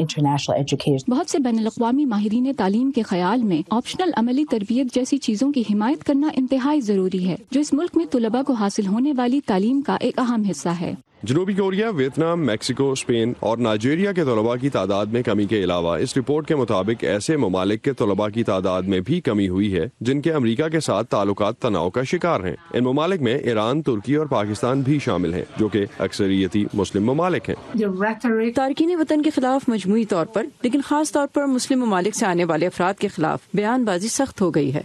बहुत से बैनुल-अक़वामी माहिरीन तालीम के ख्याल में ऑप्शनल अमली तरबियत जैसी चीज़ों की हिमायत करना इंतहाई ज़रूरी है, जो इस मुल्क में तलबा को हासिल होने वाली तालीम का एक अहम हिस्सा है। जनूबी कोरिया, वियतनाम, मैक्सिको, स्पेन और नाइजीरिया के तलबा की तादाद में कमी के अलावा इस रिपोर्ट के मुताबिक ऐसे ममालिक के तलबा की तादाद में भी कमी हुई है जिनके अमरीका के साथ ताल्लुकात तनाव का शिकार हैं। इन ममालिक में ईरान, तुर्की और पाकिस्तान भी शामिल हैं, जो कि अक्सरियती मुस्लिम ममालिक हैं। तारकीन वतन के खिलाफ मजमूई तौर पर, लेकिन खास तौर पर मुस्लिम ममालिक से आने वाले अफराद के खिलाफ बयानबाजी सख्त हो गई है।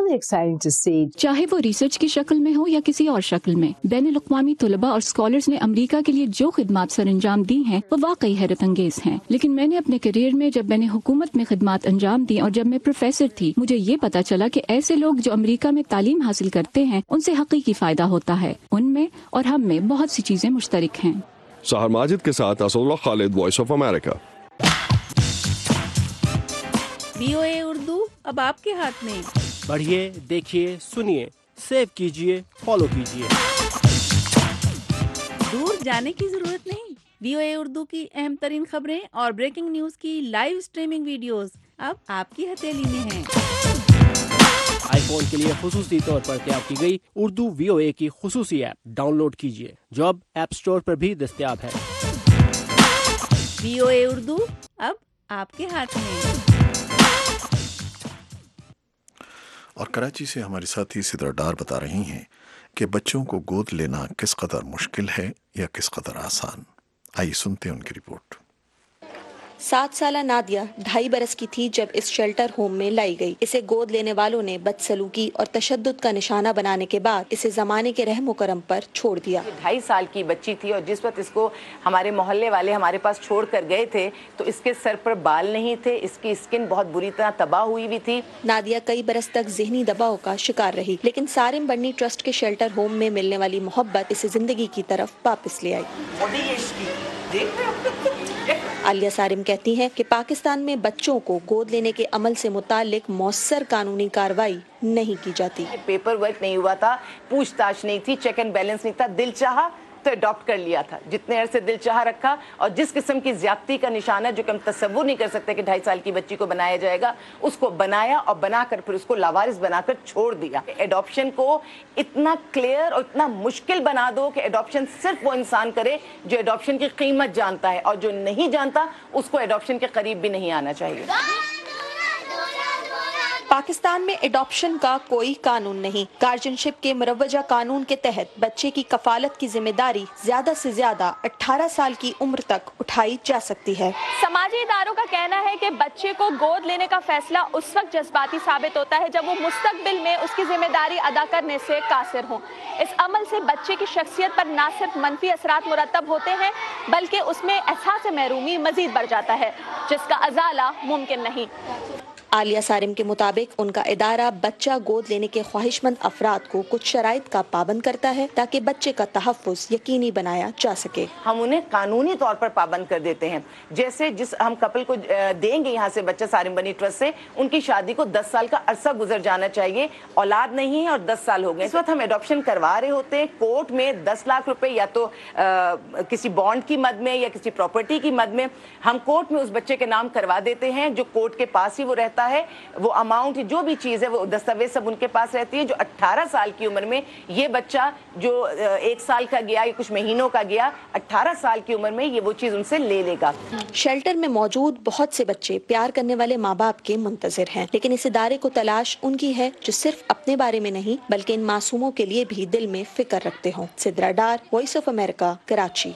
चाहे वो रिसर्च की शक्ल में हो या किसी और शक्ल में, बैनुल-अक़वामी तलबा और स्कॉलर्स ने अमेरिका के लिए जो खिदमात सर अंजाम दी हैं वो वाकई हैरत अंगेज हैं। लेकिन मैंने अपने करियर में, जब मैंने हुकूमत में खिदमात अंजाम दी और जब मैं प्रोफेसर थी, मुझे ये पता चला कि ऐसे लोग जो अमेरिका में तालीम हासिल करते हैं उनसे हकीकी फायदा होता है। उनमें और हम में बहुत सी चीजें मुश्तरक हैं। सहर माजिद के साथ Asadullah Khalid, voice of America. VOA Urdu अब आपके हाथ में। पढ़िए, देखिए, सुनिए, सेव कीजिए, फॉलो कीजिए। दूर जाने की जरूरत नहीं। VOA उर्दू की अहम तरीन खबरें और ब्रेकिंग न्यूज की लाइव स्ट्रीमिंग वीडियोस अब आपकी हथेली में हैं। आईफोन के लिए खुसूसी तौर पर तैयार की गई उर्दू VOA की खुसूसी ऐप डाउनलोड कीजिए, जो अब ऐप स्टोर पर भी दस्तयाब है। VOA उर्दू अब आपके हाथ में। और कराची से हमारे साथी सिद्रा डार बता रही हैं कि बच्चों को गोद लेना किस कदर मुश्किल है या किस कदर आसान। आइए सुनते हैं उनकी रिपोर्ट। 7 साला नादिया 2.5 बरस की थी जब इस शेल्टर होम में लाई गई। इसे गोद लेने वालों ने बदसलूकी और तशद्दुद का निशाना बनाने के बाद इसे जमाने के रहम करम पर छोड़ दिया। 2.5 साल की बच्ची थी और जिस वक्त इसको हमारे मोहल्ले वाले हमारे पास छोड़ कर गए थे तो इसके सर पर बाल नहीं थे, इसकी स्किन बहुत बुरी तरह तबाह हुई हुई थी। नादिया कई बरस तक ज़हनी दबाव का शिकार रही, लेकिन सारिम बन्नी ट्रस्ट के शेल्टर होम में मिलने वाली मोहब्बत इसे जिंदगी की तरफ वापस ले आई। आलिया सारिम कहती हैं कि पाकिस्तान में बच्चों को गोद लेने के अमल से मुतालिक मौसर कानूनी कार्रवाई नहीं की जाती। पेपर वर्क नहीं हुआ था, पूछताछ नहीं थी, चेक एंड बैलेंस नहीं था, दिल चाहा तो अडॉप्ट कर लिया था। जितने अरसे दिल चाहा रखा और जिस किस्म की ज्यादती का निशाना जो कि हम तस्वुर नहीं कर सकते कि 2.5 साल की बच्ची को बनाया जाएगा, उसको बनाया और बनाकर फिर उसको लावारिस बनाकर छोड़ दिया। एडॉप्शन को इतना क्लियर और इतना मुश्किल बना दो कि एडॉप्शन सिर्फ वो इंसान करे जो एडॉप्शन की कीमत जानता है, और जो नहीं जानता उसको एडॉप्शन के करीब भी नहीं आना चाहिए। पाकिस्तान में एडॉप्शन का कोई कानून नहीं। गार्जियनशिप के मुरव्वजा कानून के तहत बच्चे की कफालत की जिम्मेदारी ज्यादा से ज्यादा 18 साल की उम्र तक उठाई जा सकती है। समाजी इदारों का कहना है कि बच्चे को गोद लेने का फैसला उस वक्त जज्बाती साबित होता है जब वो मुस्तकबिल में उसकी जिम्मेदारी अदा करने से कासिर हों। इस अमल से बच्चे की शख्सियत पर न सिर्फ मनफी असरात मुरतब होते हैं बल्कि उसमें एहसास महरूमी मजीद बढ़ जाता है, जिसका अजाला मुमकिन नहीं। आलिया सारिम के मुताबिक उनका इदारा बच्चा गोद लेने के ख्वाहिशमंद अफराद को कुछ शराइत का पाबंद करता है ताकि बच्चे का तहफ़्फ़ुज़ यकीनी बनाया जा सके। हम उन्हें कानूनी तौर पर पाबंद कर देते हैं। जैसे जिस हम कपल को देंगे यहाँ से बच्चा सारिम बनी ट्रस्ट से, उनकी शादी को 10 साल का अरसा गुजर जाना चाहिए, औलाद नहीं है और 10 साल हो गए। इस वक्त हम एडॉप्शन करवा रहे होते हैं, कोर्ट में 10 लाख रुपए या तो किसी बॉन्ड की मद में या किसी प्रॉपर्टी की मद में हम कोर्ट में उस बच्चे के नाम करवा देते हैं, जो कोर्ट के पास ही वो रहता ہوتا ہے وہ اماؤنٹ جو بھی چیز ہے وہ دستاویز سب ان کے پاس رہتی ہے. جو 18 سال کی عمر میں یہ بچہ جو 1 سال کا گیا یا کچھ مہینوں کا گیا 18 سال کی عمر میں یہ وہ چیز ان سے لے لے گا. شیلٹر میں موجود بہت سے بچے پیار کرنے والے ماں باپ کے منتظر ہیں، لیکن اس ادارے کو تلاش ان کی ہے جو صرف اپنے بارے میں نہیں بلکہ ان معصوموں کے لیے بھی دل میں فکر رکھتے ہوں. Sidra Dar, voice of America, Karachi.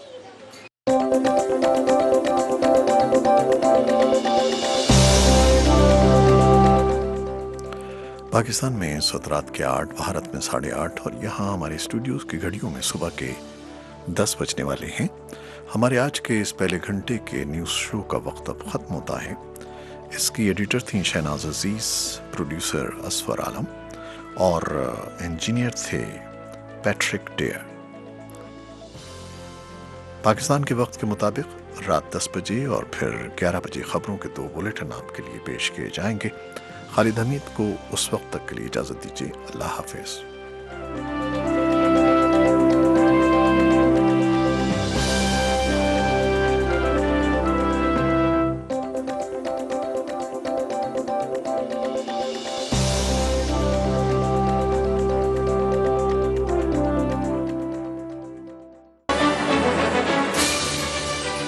Pakistan میں اس وقت رات کے 8، بھارت میں 8:30 اور یہاں ہمارے اسٹوڈیوز کی گھڑیوں میں صبح کے 10 بجنے والے ہیں. ہمارے آج کے اس پہلے گھنٹے کے نیوز شو کا وقت اب ختم ہوتا ہے. اس کی ایڈیٹر تھیں شہناز عزیز، پروڈیوسر اسفر عالم اور انجینئر تھے پیٹرک ڈیئر. پاکستان کے وقت کے مطابق رات 10 بجے اور پھر 11 بجے خبروں کے 2 بلیٹن آپ کے لیے پیش کیے جائیں گے. خالد حمید کو اس وقت تک کے لیے اجازت دیجیے. اللہ حافظ.